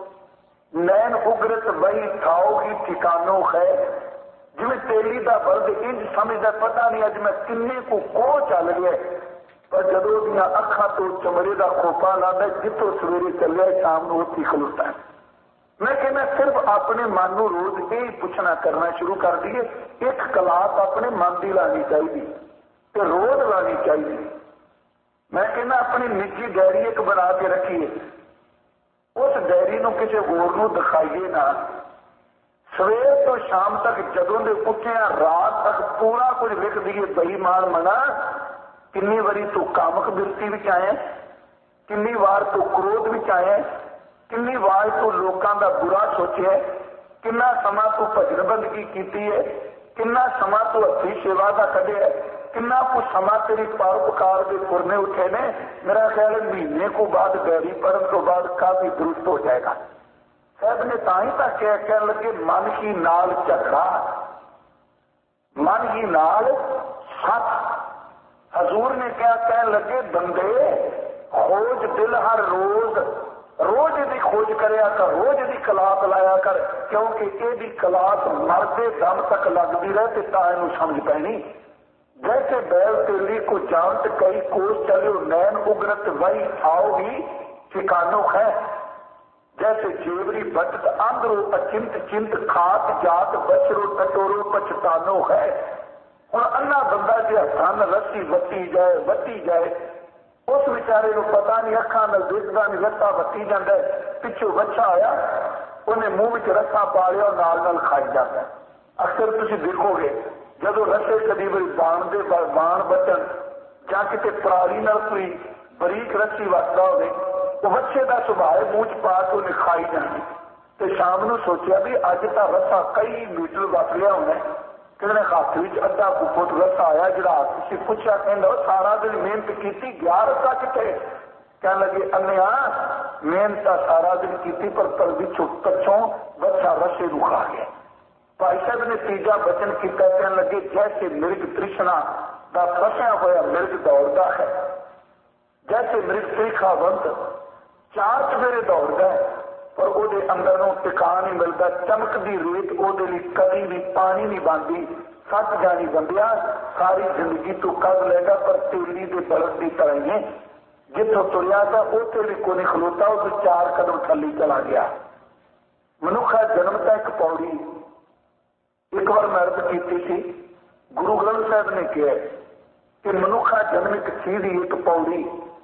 नैन उग्रत वही ठाओगी ठिकानों है। जिवें तेली का बल्द इंज समझदा पता नहीं अज मैं किन्ने को चल गया, पर जदों दियां अखां तो चमड़े का खोपा लादा जिथों सवेरे चलिया शाम को उत्थे खलोता है। मैं कहना सिर्फ अपने मन को रोज यही पूछना करना शुरू कर दिए। एक क्लास अपने मन की लानी चाहिए तो रोज लानी चाहिए। मैं कहना अपनी निजी डायरी एक बना के रखिए, उस डायरी को किसी होर को दिखाइए ना। सवेर तो शाम तक जदों दे उठिया रात तक पूरा कुछ लिख दिए। बेईमान मना किन्नी बारी तू कामक बिरती विच आया, किन्नी वार तू क्रोध विच आया, किन्नी वार तू लोगों का बुरा सोचा, किन्ना समा तू भजन बंदगी की है, किन्ना समा तू हथी सेवा का कढ़िया, किन्ना कुछ समा तेरी परोपकार के पुरने उठे ने। मेरा ख्याल है महीने को बाद डायरी पढ़ने तो बाद काफी दुरुस्त हो जाएगा। साहब ने ताही तक कह लगे मन ही नाल झगड़ा, मन ही नाल सत। हजूर ने क्या कह लगे बंदे खोज दिल हर रोज, रोज यदि खोज करया कर, रोज यदि कलास लाया कर, क्योंकि यदि कलास मरदे दम तक लगती रहे तो इनू समझ पैनी। जैसे बैल तेली को जानत कई कोस चलो, नैन उग्रत वही आओगी ठिकानों है। जैसे जेवरी बचत आंध्रो अचिंत चिंत खात जात बचरो टटोरो पछतानो है। हुण अन्ना बंदा जे हत्थां नाल रस्सी वट्टी जाए उस विचारे को पता नहीं, अखां नाल दिखदा नहीं, रस्सा वट्टी जांदा, पिछों बच्चा आया उन्हें मुंह विच रस्सा पा लिया और नाल खाई जाता। अक्सर तुसीं देखोगे जदों रस्से कदी बाण बचन जां किते पराली नाल कोई बरीक रस्सी वटदा होवे, वो बच्चे का सुभाव मूँह च पा के उन्हें खाई जानी। तो शाम को सोचा भी अज तो रस्सा कई मीटर वट लिया होना, किसी हाथ में अद्धा फुट रस्सा आया जरा तुम पूछा, कहना सारा दिन मेहनत की, गया रस्सा कितने? कह लगे अन्या मेहनत सारा दिन की पर पछों बच्चा रस्से को खा गया। भाई साहब ने तीजा वचन किया, कह लगे जैसे मिर्ग तृष्णा का फसिया होया मिर्ग दौड़ता है, जैसे मृग त्रिखावंत 4 चफेरे दौड़ता है पर वो अंदर नूं टिका नहीं मिलता। चमकदी रेत वो कभी भी पानी नहीं बनती। सच जानी बंदिया सारी जिंदगी तू कद लेगा पर तेली के बलद की तरह ही जिथों तुरिया था उसे भी कोई नहीं खलोता, उस 4 कदम थली चला गया। मनुखा जन्म का एक पौड़ी एक बार मैं अर्ज की थी, गुरु ग्रंथ साहब ने कहा कि मनुखा जन्म एक सीढ़ी एक पौड़ी।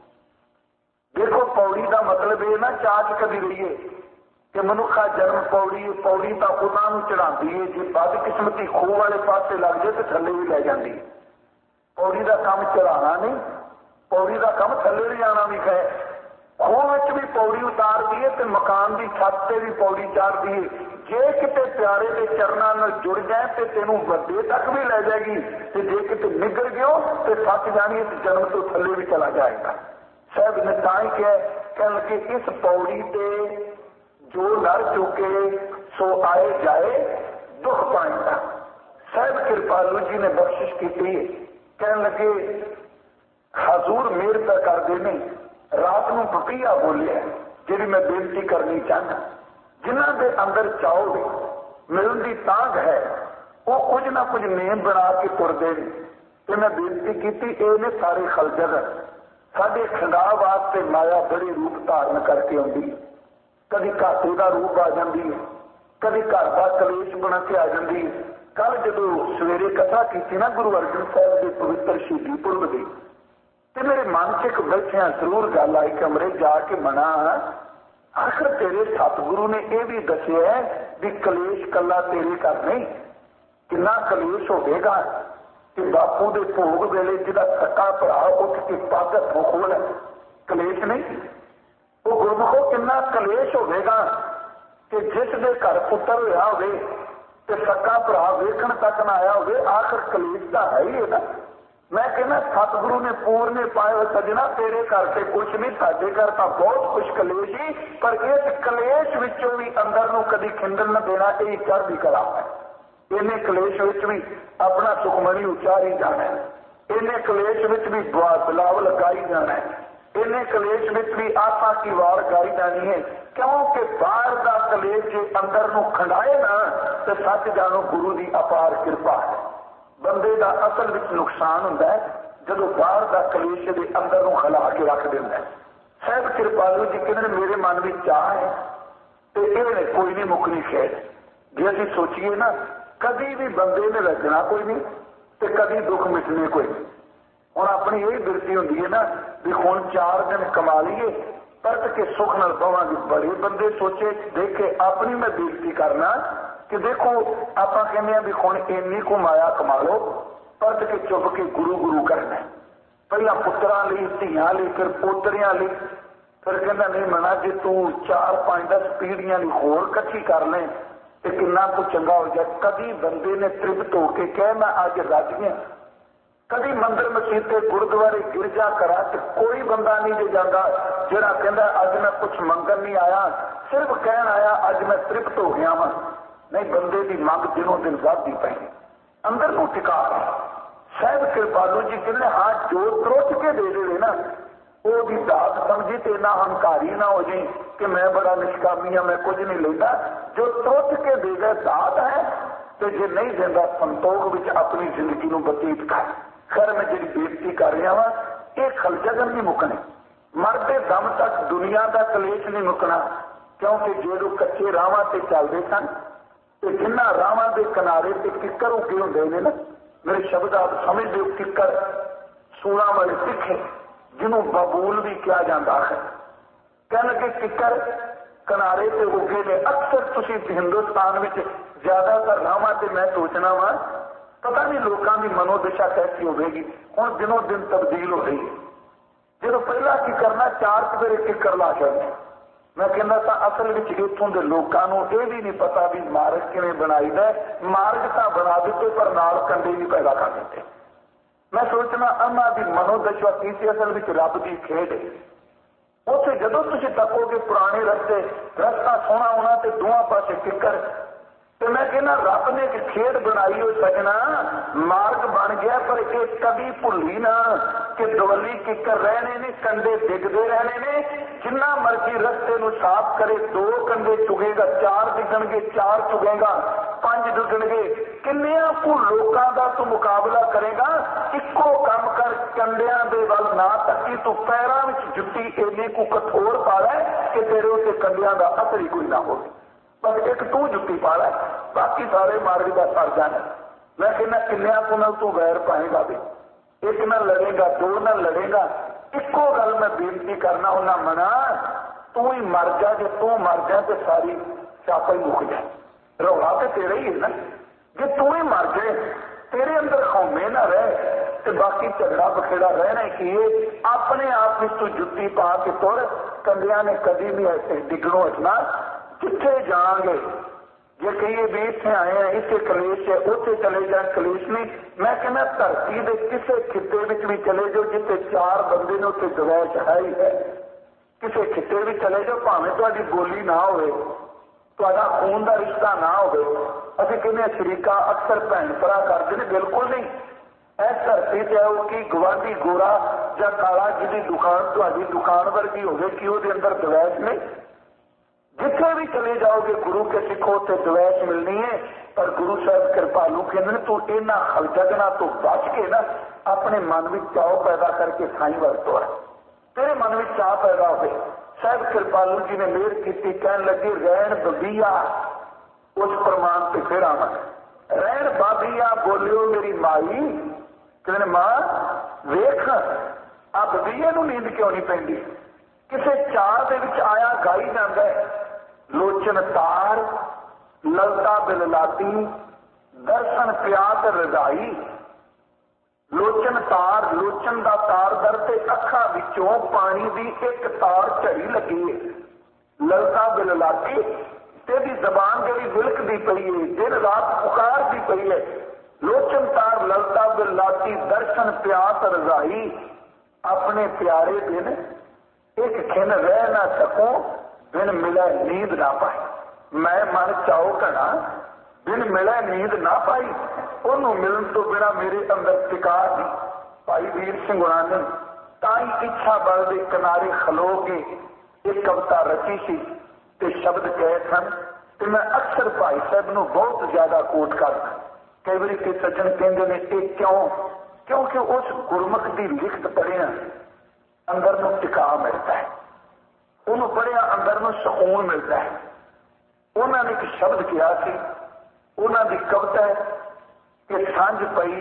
देखो पौड़ी का मतलब ये ना चाच कभी रहिए कि मनुखा जन्म पौड़ी, पौड़ी तो उन्होंने चढ़ाती है, जो बदकिस्मती खूह वाले पासे लग जाए तो थले भी लै जाती। पौड़ी का काम चढ़ाना नहीं, पौड़ी का काम थले ले जाना भी है। खूह भी पौड़ी उतार दी है तो मकान की छत से भी पौड़ी चार दी है। जे किते प्यारे के चरणों में जुड़ जाए तो तेनों वड्डे तक भी लै जाएगी, तो जे किते निगल गयो तो सच जानी जन्म तो थले भी चला जाएगा। साहब ने ताई कह लगे इस पौड़ी पे जो नर चुके सो आए जाए दुख पाएगा। साहब कृपालू जी ने बख्शिश की थी, कह लगे हजूर मेर पे कर देने। रात को पपीया बोलिया जी मैं बेनती करनी चाहना, जिन्हों के अंदर चाहोगे मिलने की तांग है वो कुछ ना कुछ नेम बना के तुरते तो मैं बेनती की ये ने सारे खलजर साढ़े खंडा वास्ते माया बड़े रूप धारण करके आती, कभी घाटे का रूप आ जाती है, कभी घर का कलेश बना के आ जाती है। कल जो सवेरे कथा की ना गुरु अर्जन साहब के पवित्र शहीदी पुरब की, तो मेरे मन च एक बैठिया जरूर गल आई कमरे जाके मना आखिर तेरे सतगुरु ने यह भी दसिया भी कलेश कला तेरे घर नहीं, कितना कलेश होगा कि बापू के भोग वेले जिदा सक्का भरा उठ के पग हथों खोल कलेश नहीं, वो गुरमुखो कितना कलेश होगा कि जिसके घर पुत्र होया हो सक्का भरा वेखण तक ना आया हो, आखिर कलेश का है ही है ना। मैं कहना सतगुरु ने पूर्णे पाए हो सजना तेरे घर से कुछ नहीं, साडे घर तो बहुत कुछ कलेश ही, पर इस कलेश विचों भी अंदर नूं कदी खिंडर न देना, यही चढ़दी कला है। इन्हें कलेश विच भी अपना सुखमणी उचारी जाना है, इन्हें कलेश विच भी बिलाव लगाई जाना है, इन्हें कलेश विच भी आशा की वार गाई जानी है। क्योंकि बाहर का कलेश जो अंदर नूं खंडाए ना तो सच जानो गुरु की अपार कृपा है। बंदे का असल विच नुकसान होंदा है जदों बाहर का कलेश दे अंदर नूं खिला के रख दिंदा है। साहब कृपालू जी कहते मेरे मन में चाह है तो ये कोई नहीं मुकनी खैर। जे असीं सोचीए ना कभी भी बंदे ने रजना कोई नहीं तो कभी दुख मिटने कोई नहीं। हुण अपनी यही बिरती होंदी है ना भी हुण 4 दिन कमा लीए परत के सुख नाल पवांगे। बड़े बंदे सोचे देखे अपनी मैं बेइज्जती करना कि देखो आप कहने भी हुण इन्नी को माया कमा लो, परत के चुप के गुरु गुरु करना है। पहला पुत्रां लई धीआं लई फिर पोतरियां लई, फिर कहना नहीं मना जे तू 4 5 10 पीढ़ियां लई होर इकट्ठी कर ले तो कितना कुछ चंगा हो जाए। कभी बंदे ने तृप्त होके कह मैं अज रज गया। कभी मंदिर मसीते गुरुद्वारे गिरजा करा तो कोई बंदा नहीं जो जाता जिहड़ा कहता अज मैं कुछ मंगन नहीं आया, सिर्फ कहन आया अज मैं तृप्त हो गया वा। नहीं, बंदे की मंग दिनों दिन बढ़ती पई अंदर को टिका। साहब कृपालू जी कहते हाँ जो त्रुट के दे दे ना वो भी दात समझी तो इना हंकारी ना हो जाए कि मैं बड़ा निष्कामी हाँ मैं कुछ नहीं लेता। जो त्रुट के दे दे दात है तो जे नहीं देता संतोख विच अपनी जिंदगी को बतीत कर। खैर मैं जी बेनती कर रहा वा ये खलजगन नहीं मुकने, मरते दम तक दुनिया का कलेश नहीं मुकना, क्योंकि जो कच्चे रावां ते चलते सन ते जिन्हां रावां दे किनारे ते किक्कर उगे हुंदे ने ना, मेरे शब्द आप समझ लो, किक्कर सूरां वाले तिखे जिन्हों बबूल भी कहा जाता है, कह लगे किक्कर किनारे ते उगे ने। अक्सर तुसीं हिंदुस्तान में ज्यादातर रावां ते मैं सोचना वा पता नहीं लोगों की मनोदशा कैसी होगी, हुण दिनों दिन तब्दील हो रही है। जो पहला की करना 4 सवेरे किक्कर ला छड्डने, मैं कहना था असल में इत्थों के लोगों ये भी नहीं पता भी मार्ग किवें बनाई दा। मार्ग तो बना दिते पर नाल कंडे भी पैदा कर दिते। मैं सोचना अन्ना की मनोदशा की सी, असल में रब की खेड है। उत्थे जदों तुसीं तकोगे पुराने रस्ता सोहना होना ते दोवां पासे किक्कर, तो मैं कहना रब ने एक खेड बनाई हो सजना, मार्ग बन गया, पर एक कभी भुली ना कि दवली किक्कर रहने ने, कंडे डिगते रहने ने। जिन्ना मर्जी रस्ते नूं साफ करे 2 कंडे चुगेगा, 4 डिगणगे, 4 चुगेगा, 5 डिगणगे। किन्नियां कु लोकां दा तू मुकाबला करेगा, इक्को काम कर, कंडियां दे वल ना तकी, तू पैरां विच जुत्ती इन्नी कु कठोर पा लै कि तेरे उत्ते कंडियां दा असर ही कोई ना होवे। बस एक तू जुत्ती पा लै, बाकी सारे मार्ग का सर जाना। मैं कहना किन्नियां को नाल तू वैर पाएगा भी, एक ना लड़ेगा, 2 ना लड़ेगा। इक्को गल मैं बेनती करना हुन्ना, मना तू ही मर जा, जो तू मर जा तो सारी चापा ही मुक जाए। रौला तो तेरा ही है ना, जे तू ही मर जाए, तेरे अंदर खौमे ना रहे तो बाकी झगड़ा बखेड़ा रहना ही है। अपने आप में तू जुत्ती पा के तुर, कंडियां ने कभी भी ऐसे डिगणों हटना। किथे जाएंगे जे कहिए भी इतने आए हैं, इतने कलेश है, उत्थे चले जाए, कलेश नहीं। मैं कहना धरती के किसी खिते में भी चले जाओ जिथे 4 बंदे ने उत्थे दवैश है ही है। किसी खिते भी चले जाओ, भावें तुहाडी बोली ना होवे, तुहाडा खून का रिश्ता ना होवे, असीं कहने शरीका अक्सर भैन भरा करते हैं, बिल्कुल नहीं। इस धरती से आओ कि गवांढी गोरा या काला जिहदी दुकान तुहाडी दुकान वर्गी होवे कि उहदे अंदर दवैश नहीं। जिथे भी चले जाओगे गुरु के सिखो तो द्वैश मिलनी है। पर गुरु साहब कृपालू कहते तू इन्हां खलजगना तो बच के ना अपने मन में चाव पैदा करके साई वरतो है, तेरे मन में चाह पैदा हो। साहब कृपालू जी ने मेहर की, कहन लगे रैन बबीया, उस प्रमाण से फिर आवा, रैन बाबिया बोलियो मेरी माई। कहने मां वेख आ बबीए नूं नींद क्यों नहीं पैंदी? किसे चाह दे विच आया गाई जांदा है, लोचन तार ललता बिललाती दर्शन प्यात रजाई। लोचन तार, लोचन दा तार दर ते अखां विचों पानी दी एक तार झड़ी लगी है। ललता बिललाती तेरी जबान जिहड़ी विलकदी पई है, दिन रात पुकारदी पई है। लोचन तार ललता बिललाती दर्शन प्यात रजाई। अपने प्यारे दिन एक खिन रह ना सको, बिन मिले नींद ना पाई। मैं मन चाओ घना, बिन मिले नींद ना पाई। उन्होंने मिलन तो बिना मेरे अंदर टिका दी। भाई वीर सिंह हुणां ने ताई इच्छा बल के किनारे खलो के एक कविता रची सी ते शब्द कहे सन, ते मैं अक्सर भाई साहब नूं बहुत ज्यादा कोट करदा। कई बार के सज्जन कहते हैं ये क्यों? क्योंकि उस गुरमुख की लिखत पढ़िया अंदर नूं टिका मिलता है, उन्होंने पढ़िया अंदर नूं सुकून मिलता है। उन्होंने एक शब्द किया सी, उन्होंने कविता है कि सांझ पई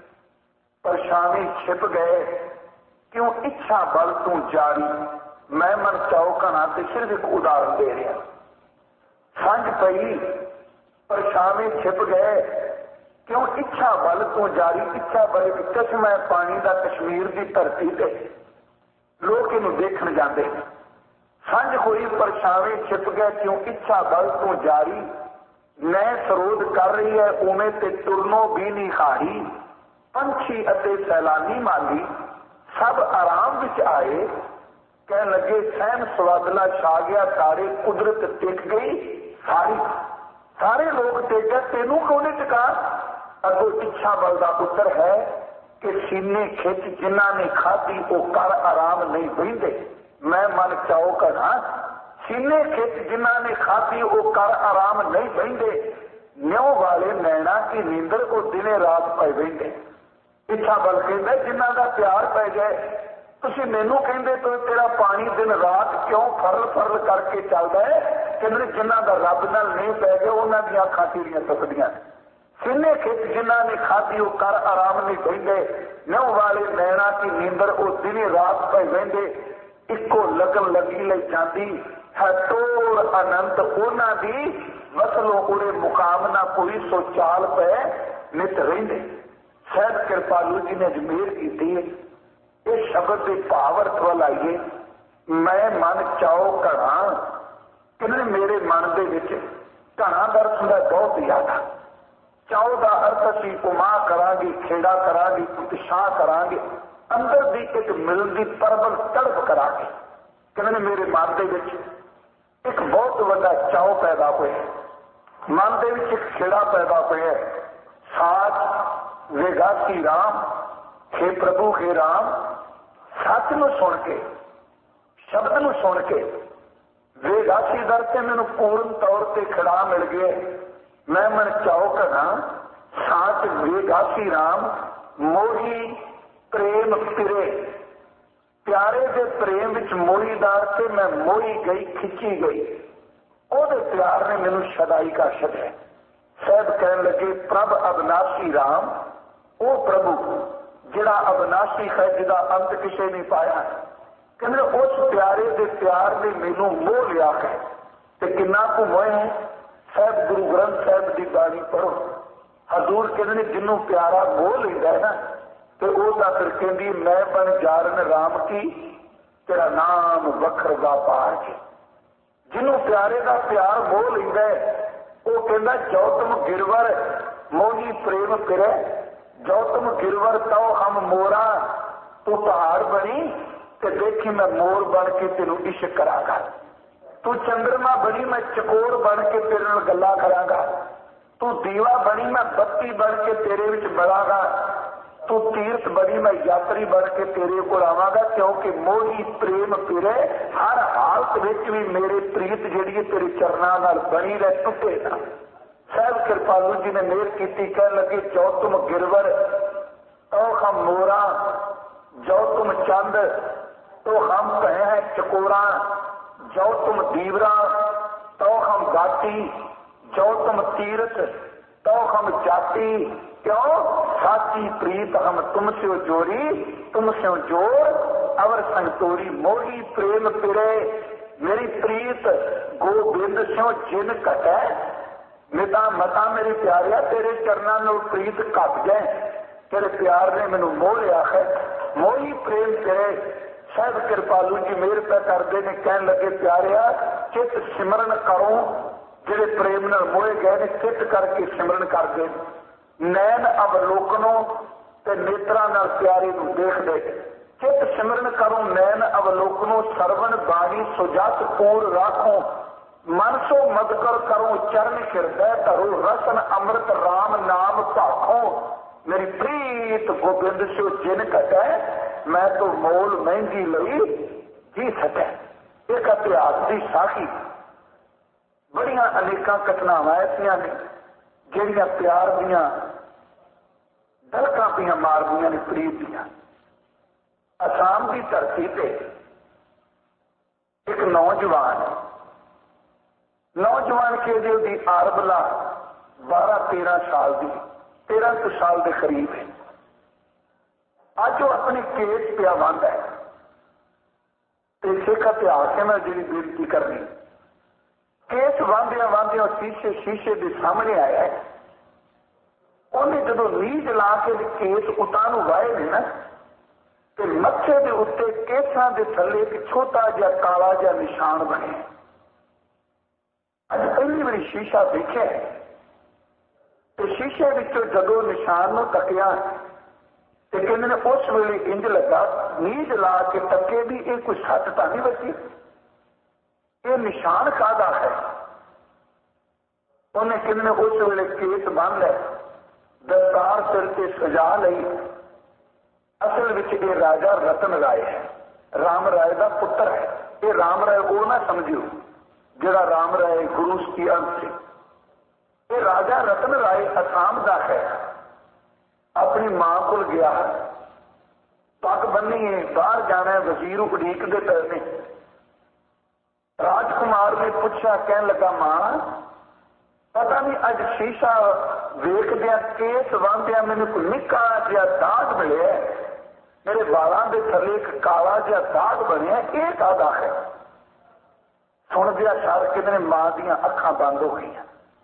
परछावी छिप गए, क्यों इच्छा बल तू जारी। मैं मन चाओ घना ते सिर्फ एक उदाहरण दे रहा। सांझ पई परछावी छिप गए, क्यों इच्छा बल तू जारी। इच्छा बल एक चश्मा है पानी का कश्मीर की धरती से, लोग इन्हू देखण जाते। सांझ होई परछावी छिप गए, क्यों इच्छा बल तू जारी। नए सरोध कर रही है उमें ते तुरनो भी नहीं हारी। पंछी अते सैलानी माली सब आराम विच आए, कह लगे सहन सवादला छा गया तारे, कुदरत टिक गई सारी। सारे लोग टिक गए, तेनू क्यों नहीं टिका? अगो इच्छा बल का उत्तर है कि सीने खिच जिन्हां ने खाधी वो कर आराम नहीं बहिंदे। मैं मन चाओ घना, सीने खिच जिन्हां ने खाधी वो कर आराम नहीं बहिंदे। न्यों वाले नैना की नींदर को दिने रात पे बहिंदे। इच्छा बल कहता जिन्हां दा प्यार पै जाए ਤੁਸੀਂ ਮੈਨੂੰ ਕਹਿੰਦੇ ਤੋ ਤੇਰਾ ਪਾਣੀ ਦਿਨ ਰਾਤ ਕਿਉਂ ਫਰਲ ਫਰਲ ਕਰਕੇ ਚੱਲਦਾ ਹੈ? ਕਹਿੰਦੇ ਜਿਨ੍ਹਾਂ ਦਾ ਰੱਬ ਨਾਲ ਨਹੀਂ ਪੈ ਗਿਆ ਉਹਨਾਂ ਦੀਆਂ ਅੱਖਾਂ ਤੇਰੀਆਂ ਸੁੱਕਦੀਆਂ। ਕਿੰਨੇ ਖਿੱਚ ਜਿਨ੍ਹਾਂ ਨੇ ਖਾਧੀ ਉਹ ਕਰ ਆਰਾਮ ਨਹੀਂ ਬਹਿੰਦੇ। ਨਹੁੰ ਵਾਲੇ ਨੈਣਾ ਦੀ ਨੀਂਦਰ ਉਹ ਦਿਨੇ ਰਾਤ ਪੈ ਬਹਿੰਦੇ। ਇੱਕੋ ਲਗਨ ਲੱਗੀ ਲਈ ਜਾਂਦੀ ਹੈ ਤੋਰ ਅਨੰਤ ਉਹਨਾਂ ਦੀ ਵਸਲੋਂ ਉਰੇ ਮੁਕਾਮ ਨਾ ਕੋਈ ਸੋ ਚਾਲ ਪੈ ਨਿਤ ਰਹਿੰਦੇ। ਸਹਿਬ ਕਿਰਪਾਲੂ ਜੀ ਨੇ ਅਜਮੇਰ ਕੀਤੀ। ਇਹ ਸ਼ਬਦ ਦੇ ਭਾਵ ਅਰਥ ਵੱਲ ਆਈਏ। ਮੈਂ ਮਨ ਚਾਓ ਘਣਾ, ਕਹਿੰਦੇ ਮੇਰੇ ਮਨ ਦੇ ਵਿੱਚ ਘਣਾ ਦਾ ਅਰਥ ਹੁੰਦਾ ਬਹੁਤ ਜ਼ਿਆਦਾ। ਚਾਓ ਦਾ ਅਰਥ ਅਸੀਂ ਉਮਾ ਕਰਾਂਗੇ, ਖੇੜਾ ਕਰਾਂਗੇ, ਉਤਸ਼ਾਹ ਕਰਾਂਗੇ, ਅੰਦਰ ਦੀ ਇੱਕ ਮਿਲਣ ਦੀ ਪ੍ਰਬਲ ਤੜਪ ਕਰਾਂਗੇ। ਕਹਿੰਦੇ ਮੇਰੇ ਮਨ ਦੇ ਵਿੱਚ ਇੱਕ ਬਹੁਤ ਵੱਡਾ ਚਾਓ ਪੈਦਾ ਹੋਇਆ, ਮਨ ਦੇ ਵਿੱਚ ਇੱਕ ਖੇੜਾ ਪੈਦਾ ਹੋਇਆ। ਸਾਚ ਵੇਗਾਸੀ ਰਾਮ, हे प्रभु हे राम, सच ਨੂੰ ਸੁਣ ਕੇ, ਸ਼ਬਦ ਨੂੰ ਸੁਣ ਕੇ ਵੇਗਾਸੀ ਦਰ ਤੇ ਮੈਨੂੰ ਪੂਰਨ ਤੌਰ ਤੇ ਖੜਾ ਮਿਲ ਗਿਆ। ਮੈਂ ਮਨ ਚਾਉ ਕਰਾਂ ਸਾਚ ਵੇਗਾਸੀ ਰਾਮ, ਮੋਹੀ ਪ੍ਰੇਮ ਫਿਰੇ। ਪਿਆਰੇ ਦੇ ਪ੍ਰੇਮ ਵਿੱਚ ਮੋਹੀਦਾਰ ਤੇ ਮੈਂ ਮੋਹੀ ਗਈ, ਖਿੱਚੀ ਗਈ। ਉਹਦੇ ਪਿਆਰ ਨੇ ਮੈਨੂੰ ਸ਼ਦਾਈ ਕਾ ਛੱਡਿਆ। ਸਾਹਿਬ ਕਹਿਣ ਲੱਗੇ ਪ੍ਰਭ ਅਬਨਾਸ਼ੀ ਰਾਮ, ਉਹ ਪ੍ਰਭੂ ਜਿਹੜਾ ਅਬਨਾਸ਼ੀ ਹੈ, ਜਿਹਦਾ ਅੰਤ ਕਿਸੇ ਨਹੀਂ ਪਾਇਆ। ਕਹਿੰਦੇ ਉਸ ਪਿਆਰੇ ਦੇ ਪਿਆਰ ਨੇ ਮੈਨੂੰ ਮੋਹ ਲਿਆ ਹੈ। ਤੇ ਕਿੰਨਾ ਕੁ ਮੋਹ? ਸਾਹਿਬ ਗੁਰੂ ਗ੍ਰੰਥ ਸਾਹਿਬ ਦੀ ਬਾਣੀ ਪੜੋ। ਹਜ਼ੂਰ ਕਹਿੰਦੇ ਨੇ ਜਿਹਨੂੰ ਪਿਆਰਾ ਮੋਹ ਲੈਂਦਾ ਹੈ ਨਾ ਤੇ ਉਹ ਤਾਂ ਫਿਰ ਕਹਿੰਦੀ ਮੈਂ ਬਣ ਜਾਰਨ ਰਾਮ ਕੀ, ਤੇਰਾ ਨਾਮ ਵਖਰ ਵਾਪਾਰ ਕੇ। ਜਿਹਨੂੰ ਪਿਆਰੇ ਦਾ ਪਿਆਰ ਮੋਹ ਲੈਂਦਾ ਉਹ ਕਹਿੰਦਾ ਜੋ ਤੁਮ ਗਿਰਵਰ ਮੋਹੀ ਪ੍ਰੇਮ ਫਿਰੇ, ਜੋ तुम गिरवर तो हम मोरा, तू पहाड़ बनी ते देखी मैं मोर बन के तेरू इश्क करांगा। तू चंद्रमा बनी मैं चकोर बन के तेरे नाल गल्लां करांगा। तू दीवा बनी मैं बत्ती बन के तेरे विच बलांगा। तू तीर्थ बनी मैं यात्री बन के तेरे कोल आवांगा। क्योंकि मोही प्रेम फिरे, हर हालत विच भी मेरे प्रीत जिहड़ी है तेरे चरनां नाल बनी रहे, टुटे ना। ਸਾਹਿਬ ਕਿਰਪਾਲੂ ਜੀ ਨੇ ਮਿਹਰ ਕੀਤੀ। ਕਹਿਣ ਲੱਗੇ ਜੋ ਤੁਮ ਗਿਰਵਰ तो हम मोरा, जो तुम चंद तो हम कहे हैं चकोरा, जो तुम दीवरा तो हम गाटी, जो तुम तीर्थ तो हम जाति। क्यों? साची प्रीत हम तुमसे जोड़ी, तुमसे जोड़ अवर संतोरी। मोही प्रेम फिरे, मेरी प्रीत गोबिंद स्यों जिन घटे। मिता मता मेरे प्यारिया तेरे चरणों में प्रीत घट जाए, तेरे प्यार ने मैनू मोह लिया है। मोही प्रेम तेरे। साहब कृपालू जी मेहर पे करते ने। कहन लगे प्यारिया चित सिमरन करो, जेड़े प्रेम नाल मोहे गए ने चित करके सिमरन करते। नैन अवलोकनो ते नेत्रा नाल प्यारे नू देख दे। चित सिमरन करो नैन अवलोकनो, सरवण बाणी सुजस पूर राखो। मन सो मदकर करो चरण हृदय धरो, रसन अमृत राम नाम भाखो। मेरी प्रीत गोबिंद से जिन घटे, मैं तो मोल महंगी लई जी सके। एक इतिहास की साखी, बड़िया अनेक घटनावां ऐसिया ने ਜਿਹੜੀਆਂ प्यार दियां दलकां पियां मारदियां ने प्रीत दियां। असम की धरती पे एक नौजवान के दी आरबला 12-13 साल की, 13 साल के करीब है। अज वो अपने केस पिया बंद है। सिख इतिहास है, मैं जी बेनती करनी, केस वांदिया शीशे के सामने आया है। उन्हें जो नीज ला के केस उतारू वाए ने ना, तो मत्थे के उत्ते केसां के थले एक छोटा जिहा काला जिहा निशान बने। अज पहली बारी शीशा देखा तो शीशे विचों जदों निशान नूं तकिया तो कहते ने उस वेले इंज लगा नीज ला के तके भी ये कोई सट तो नहीं बची, ये निशान कादा है। उन्हें कहते उस वेले केस बंद है, दस्तार सिर से सजा लई। असल विच ये राजा रतन राय है, राम राय का पुत्र है। ये राम राय वो ना समझियो जिहड़ा राम राय गुरु की अंश से। ये राजा रतन राय असम का है। अपनी मां को गया, पग बन्नी है, बाहर जाना है, वजीर उड़ीकते पे ने। राजकुमार ने पूछा, कहने लगा मां पता नहीं अज शीशा वेखद्या केस वांद्या मैनू कोई निक्का जिहा दाग मिले, मेरे बालों के थले एक काला जिहा दाग बनिया, यह कादा है? सुन दिया सार कहते मां दियां अखां बंद हो गई।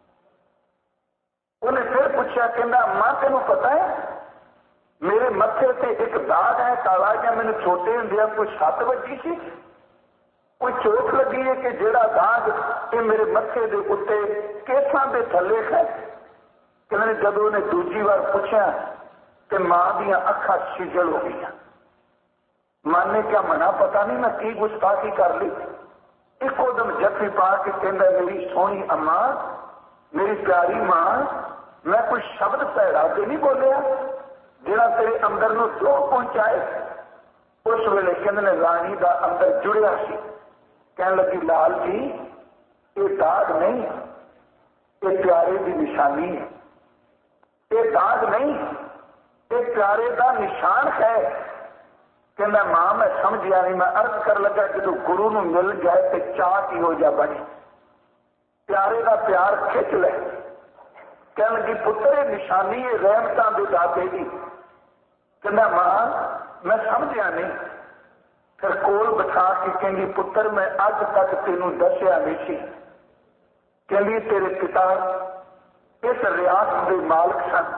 उन्हें फिर पूछा, कहना मां तेनू पता है मेरे मत्थे से एक दाग है काला जिहा, मैनू छोटे हुंदिया कोई सट वजी सी, कोई चोट लगी है कि जेड़ा दाग ये मेरे मत्थे के उत्ते केसां के थले है? कहने जदों ने दूजी बार पूछा तो मां दियां अखां सिजल हो गई। मां ने क्या मना पता नहीं मैं की गुस्ताखी कर ली। एक उदम जफ्फी पा के कहता मेरी सोहनी अम्मा, मेरी प्यारी मां, मैं कोई शब्द भैड़ा तो नहीं बोलिया जिहड़ा तेरे अंदर नूं दुख पहुंचाए? उस वेले कहते राणी का अंदर जुड़िया सी। कहने लगी लाल जी ये दाग नहीं, ये प्यारे की निशानी है। ये दाग नहीं, ये प्यारे का निशान है। कहना मां मैं समझिया नहीं, मैं अर्ज कर लगा जो गुरु नूं मिल जाए तो चाह की हो जा बने, प्यारे का प्यार खिंच ले। कहने लगी पुत्र ये निशानी है रहमतां दे दाते की। कहना मां मैं समझिया नहीं। फिर कोल बिठा के कहंगी पुत्र मैं अज तक तेनू दसिया नहीं सी। कहंदी तेरे पिता इस रियासत के मालिक सन,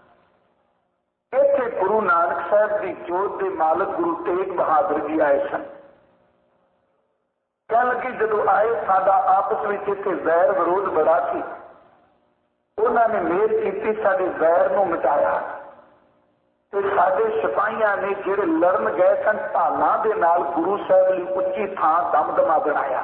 इत्थे गुरु नानक साहब की जोत के मालिक गुरु तेग बहादुर जी आए सन। कह लगी जदों आए साडा आपस में इत्थे वैर विरोध बड़ा सी, उन्होंने मेहर की साडे वैर नूं मिटाया ते साडे सिपाहियां ने जिहड़े लड़न गए सन ढालां दे नाल गुरु साहब लई उच्ची थां दमदमा बनाया।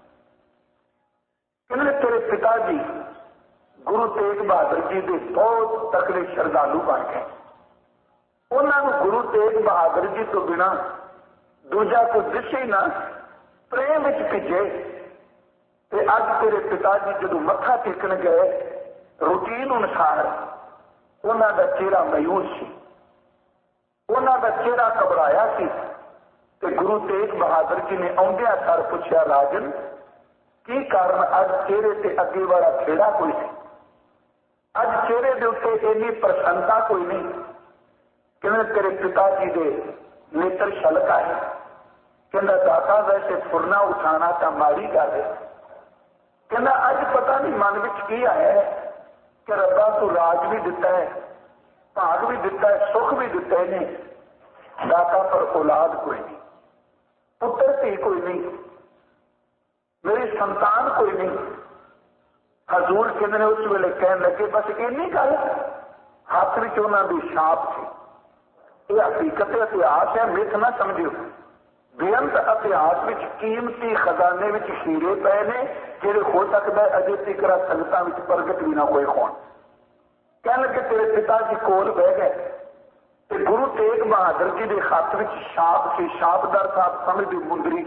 कहने तेरे पिता जी गुरु तेग बहादुर जी के बहुत तकड़े श्रद्धालु बन गए। उन्होंने गुरु तेग बहादुर जी तो बिना दूजा कोई दिसे ना प्रेम विच भिजे। ते अज तेरे पिता जी जदों मत्था टेकन गए रूटीन अनुसार उन्हों का चेहरा मायूस सी, उन्हों का चेहरा घबराया सी। ते गुरु तेग बहादुर जी ने आउंदिया सर पूछा राजन की कारण अज चेहरे से अगे वाला खेड़ा कोई नहीं, अज चेहरे के उत्ते इन्नी प्रसन्नता कोई नहीं। कहने तेरे पिताजी के नेत्र छलका है। कहना दाता वैसे फुरना उठाना तो माड़ी गल है। कहना अज पता नहीं मन में की आया है कि रब्बा तू राज भी दिता है, भाग भी दिता है, सुख भी दिते ने, दाता पर औलाद कोई नहीं, पुत्र धी कोई नहीं, मेरी संतान कोई नहीं। हजूर कहते उस वेले कह लगे बस इन्नी गल। हाथ में उन्होंने छाप थी। यह हकीकत इतिहास है, मिथ ना समझियो। बेअंत इतिहास में कीमती खजाने में हीरे पे ने जिहड़े हो सकता है अजे तिकरा संगतां विच प्रगट भी ना कोई होण। कह लगे तेरे पिताजी कोल बह गए ते गुरु तेग बहादुर जी के हथ में छाप सी। छापदार साहब समझदी मुंदरी,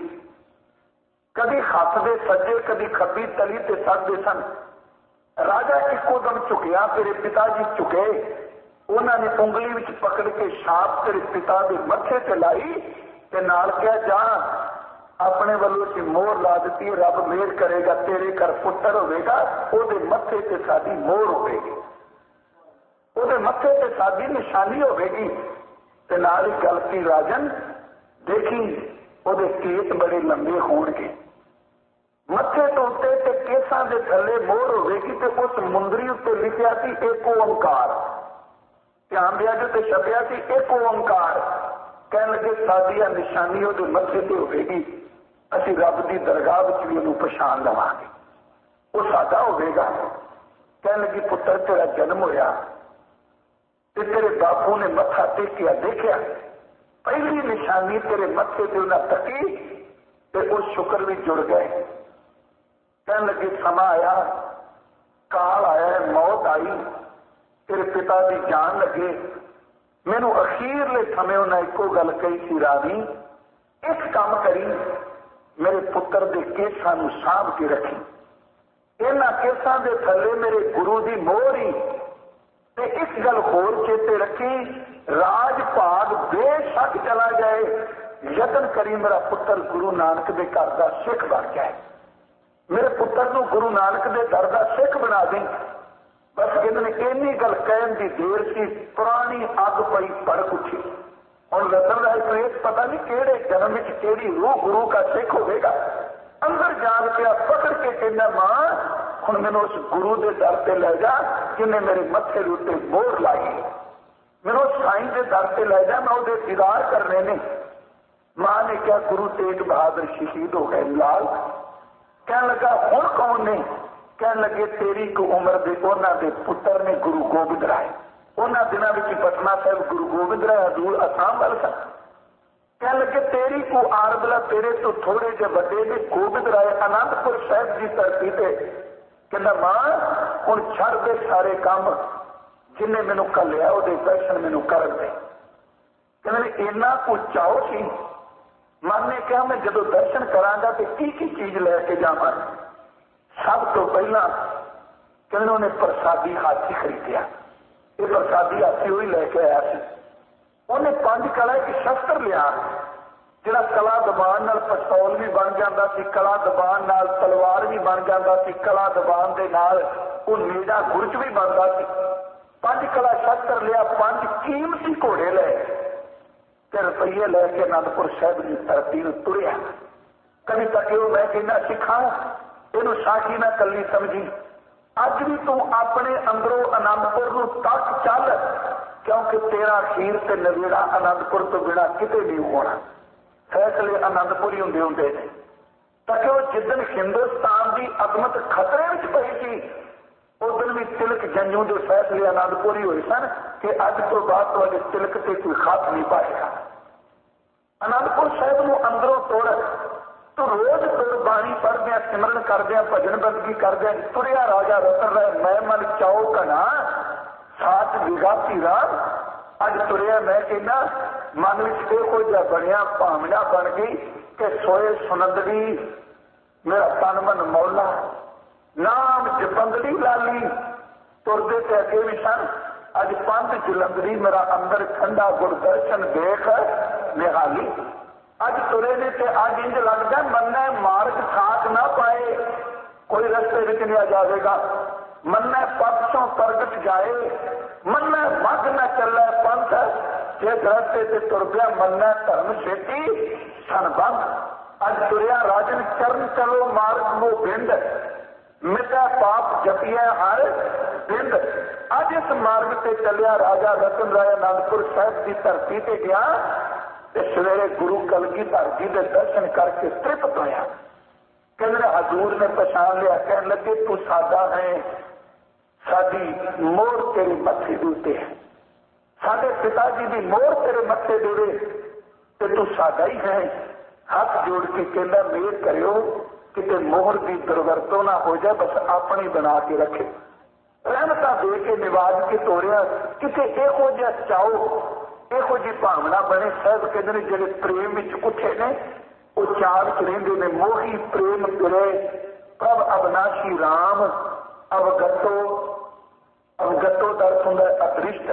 कभी हथ दे सज्जे कभी खब्बी तली ते सटदे सन। राजा इको दम झुकिया, तेरे पिताजी झुके, उन्होंने उंगली विच पकड़ के छाप तेरे पिता के मत्थे ते लाई ते नाल कहा जा अपने वालों से मोहर ला दी, रब मेहर करेगा तेरे घर पुत्र होगा, ओदे मत्थे ते साडी मोहर होगी, ओदे मत्थे ते साडी निशानी होगी। ते नाल ही गल की राजन देखी ओदे केस बड़े लंबे होणगे, मत्थे तो उत्ते ते केसां दे थल्ले मोहर होगी ते उस मुंदरी उत्ते लिखिया सी एक ओंकार। ध्यान दिया जो ते छपिया सी एक ओंकार। कह लगे साडिया निशानी ओदे मत्थे ते होगी, असीं रब की दरगाह विच भी उहनूं पछाण लवांगे, वो साडा होगा। कह लगी पुत्र तेरा जन्म होया ते तेरे बापू ने मत्था टेकिया, देखिया पहली निशानी तेरे मत्थे ते उन्हें तकी ते उस शुक्र भी जुड़ गए। कह लगे समा आया, काल आया, मौत आई, तेरे पिता की जान लगे। मैनू अखीरले समय उन्हें एको गल कही सी रानी एक काम करी, मेरे पुत्र के केसां नूं साभ के रखी, इन्हां केसां दे थल्ले मेरे गुरु की मोहर ही। ते इस गल होर चेते रखी राज भाग बेशक चला जाए, यतन करी मेरा पुत्र गुरु नानक के घर का सिख बन जाए। मेरे पुत्र को गुरु नानक के घर का सिख बना दें। बस कहते इन्नी गल कहन की देर से पुरानी अग पई भड़क उठी। और रतन राय को एक पता नहीं केड़े जन्म में केड़ी रूह गुरु का सिख होगा। अंदर जाग पिया पकड़ के कहना मां हुण मैनूं उस गुरु के दर से लै जा जिन्हें मेरे मत्थे के उत्ते मोहर लाई है। मैनूं साईं के दर से लै जा, मैं उहदे दीदार करने ने। मां ने कहा गुरु तेग बहादुर शहीद हो गए लाल। कहने लगा हुण कौन ने? कहने लगे तेरी को उम्र के उन्हां दे पुत्र ने गुरु गोबिंद राय। उन्हां दिनां विच पटना साहिब गुरु गोबिंद राय हजूर असाम वाल सन। कहने लगे तेरी को आरबला तेरे तो थोड़े जे बड़े ने गोबिंद राय आनंदपुर साहिब की धरती से। कहना मां हुण छड़ दे सारे काम, जिन्हें मैनू घलिया उहदे दर्शन मैनू करन दे। कहने इन्ना को चाहो सी। मन ने कहा मैं जदों दर्शन करांगा तो की चीज लैके जावां। सब तो पहला कहने उन्हें प्रसादी हाथी खरीदिया। ये प्रसादी हाथी वही लैके आया सी। उन्हें 5 कला एक शस्त्र लिया जिहड़ा कला दबान नाल पिस्तौल भी बन जाता सी, कला दबान नाल तलवार भी बन जाता सी, कला दबान दे नाल वो नीड़ा गुरज भी बनता सी। 5 कला शस्त्र लिया, 5 कीमती घोड़े ले ते रुपये लैके आनंदपुर साहिब की धरती में तुरिया। कभी तक मैं कहना सिखा इनू साखी ना कली समझी। अज भी तू अपने अंदरों आनंदपुर को तक चल, क्योंकि तेरा खीर ते नवेड़ा आनंदपुर तो बिना किते नहीं होना। फैसले आनंदपुर ही होंदे होंदे ने। ताकि जिदन हिंदुस्तान की अदमत खतरे में पई थी उस दिन भी तिलक जंजू के फैसले आनंदपुर ही हुए सन कि अज तो बाद तुहाडे तिलक ते कोई खात नहीं पाएगा। आनंदपुर साहिब को अंदरों तोड़ तो रोज गुरबाणी पढ़दे सिमरन करदे भजन बंदगी करदे तुरिया राजा रतन राय मैं मन चाओ घना साथ विघाती राम। अज तुरिया मैं कहना मन विच इहो जिहा बनिया भावना बन गई कि सोए सुनंदड़ी मेरा तन मन मौला नाम जपंदड़ी लाली तुरदे ते अगे भी सन। अज पंथ जलंधरी मेरा अंदर ठंडा गुरदर्शन देख निहाली। अज तुरे ने ते अज इंज लगता मन्ना मार्ग साथ ना पाए कोई रस्ते विच नहीं जाएगा। मन्ना परसों प्रगट जाए मन्ना मग न चले पंथ जे रस्ते से तुर गया मन्ना धर्म छेती सन बंद। अज तुरिया राजन चरण चलो मार्ग वो बिंद मिटा पाप जपिया हर बिंद। अज इस मार्ग से चलिया राजा रतन राय आनंदपुर साहिब की धरती से गया। सवेरे गुरु कलगीधर जी के दर्शन करके तृप्त होया। कहने हजूर ने पछाण लिया। कहने लगे तू सादा है, साडी मोर तेरे मत्थे दे उत्ते है, साडे पिताजी की मोर तेरे मत्थे दे ते तू सादा ही है। हाथ जोड़ के कहना मेहर करियो किते मोहर की दुर्वरतों ना हो जाए, बस अपनी बना के रखे। रहमता दे के निवाज के तोड़िया किते इहो जिहा चाओ इहो जी भावना बने। साहब कहते हैं जेडे प्रेम विच उठे ने वो चार च रहिंदे ने। मोही प्रेम तुरे प्रभ अविनाशी राम अवगतो। अवगतो का अर्थ होंदा अदृष्ट।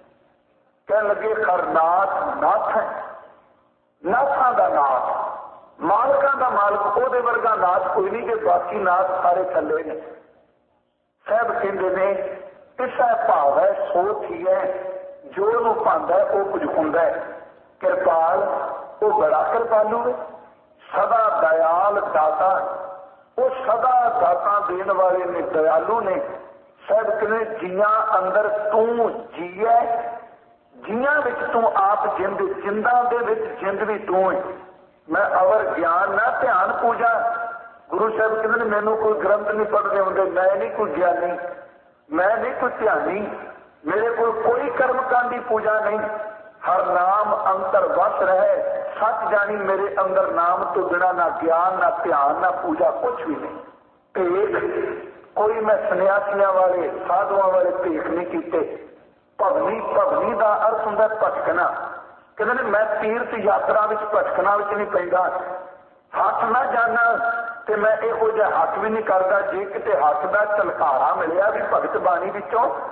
कह लगे खरनाथ नाथ है, नाथां दा नाथ मालकां दा मालक ओहदे वर्गा नाथ कोई नहीं कि बाकी नाथ सारे थल्ले ने। साहब कहते ने इसा भाव है सोच ही है जो नूं पांदा है वो कुछ हुंदा है। कृपाल वो बड़ा कृपालु है, सदा दयाल दाता वो सदा दाता देने वाले ने, दयालु ने। साहब कहते जियां अंदर तू जीए जियां विच तू आप जिंद जिंदा दे विच जिंद भी तू है। मैं अवर ज्ञान ना ध्यान पूजा। गुरु साहब कहते मैनू कोई ग्रंथ नहीं पढ़ते होंगे, मैं नहीं कोई ज्ञानी, मैं नहीं कोई ध्यानी, मेरे को कोई कर्मकांडी पूजा नहीं। हर नाम अंतर वस रहे सच जानी मेरे अंदर नाम तो बिना ना ज्ञान ना ध्यान ना पूजा कुछ भी नहीं। भेख कोई मैं सन्यासियों वाले साधुओं वाले भेख नहीं कीते। भवनी भवनी का अर्थ होंदा भटकना। कहते मैं तीर्थ यात्रा विच भटकना विच नहीं पैंदा। हथ ना जाना ते मैं इहो जिहा हथ भी नहीं करता। जे किते हथ का झलकारा मिलिया भी भगत बाणी विचों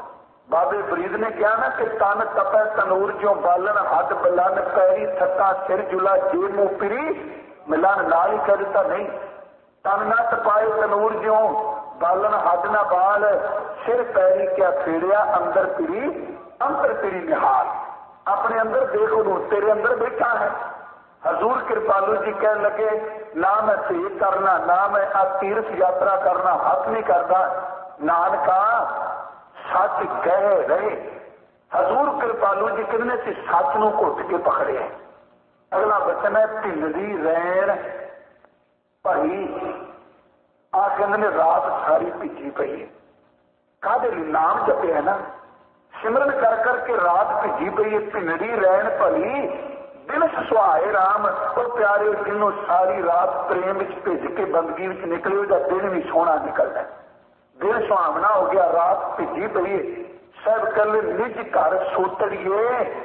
बाबे फरीद ने कहा ना कि तन तपै तनूर ज्यों बालन हद बलन पैरी थका सिर जुला जे मुंह पिरी मिलन नाल ही कह दिता नहीं। तन ना तपाए तनूर ज्यों बालन हद ना बाल सिर पैरी क्या फेड़िया अंदर पिरी अंतर पिरी निहाल। अपने अंदर देखो तेरे अंदर बैठा है। हजूर कृपालू जी कह लगे ना मैं सेव करना ना मैं तीर्थ यात्रा करना हक नहीं करता नानका सच कह रहे। हजूर कृपालू जी कहने से सच नूं घुट के पकड़े। अगला वचन है भिंडी रैन भाई आ कहते रात सारी भिजी पई है। काहदे लई नाम जपे है ना सिमरन कर करके रात भिजी पई है। भिंडी रैन भली दिन सुहाए राम और प्यारे जिन्हों सारी रात प्रेम विच भिज के बंदगी विच निकले जां दिन भी सोहना निकलता है। दिन सुहावना हो गया रात भिजी पई सब कल निज घर सोतड़िए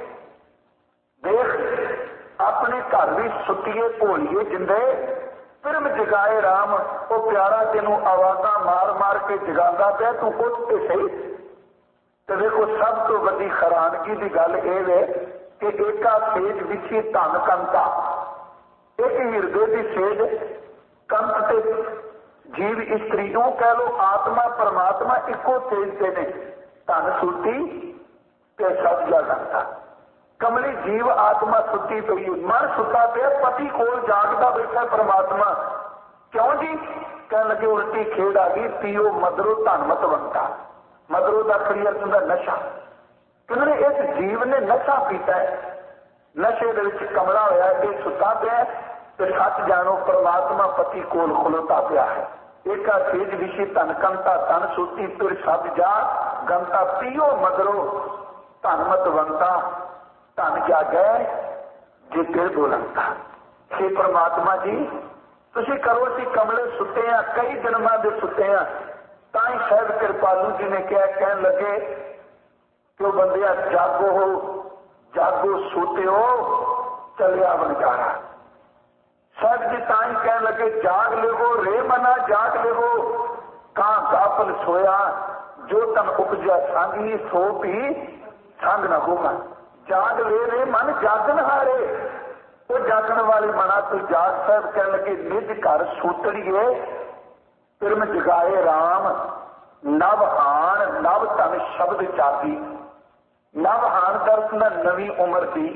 देख अपने घर भी सुतिए भोलिए जिंदे फिर जगाए राम वो प्यारा तेनों आवाजा मार मार के जगांदा पिया तू उठ के सही। तो देखो सब तो बड़ी हैरानगी की गल यह है कि एका सेज विछी धन कंता एक हिरदे की सेज कंत ते जीव इस्त्री यूं कह लो आत्मा परमात्मा इको तेज से ने धन सुती ते सब जागता। कमली जीव आत्मा सुती पई मन सुता पे पति कोल जागदा बैठा परमात्मा क्यों जी कह लगे उल्टी खेड़ आ गई पीओ मदरो धन मत बनता। मदरो का खरी अर्थ हुंदा नशा। कहने इस जीव ने नशा पीता है नशे दे विच कमला होया कि सुता पिया ते सच जानो परमात्मा पति कोल खलोता पिया है। एका सेज विषी धन कंता धन सूती फिर सब जा गंता पीओ मदरो धन मत बनता धन जागै जे दिल बोलंता। हे परमात्मा जी तुसी करो सी कमले सुते हैं कई जन्मां दे सुते हैं ताई साहब कृपालू जी ने क्या कहन लगे कि बंदिया जागो सोते हो चलिया बनजारा। साहब जी ताई कह लगे जाग लेवो रे मना जाग लेवो कहां गाफल सोया जो तन उपजा सांगी सो भी संग न होगा। जाग ले रे मन जागन हारे वो जागन वाले मना तू जाग। साहब कह लगे निज घर सूतड़िए फिर मैं जगाए राम नव आन नव तन शब्द जागी। नव आन दर्श न नवी उम्र की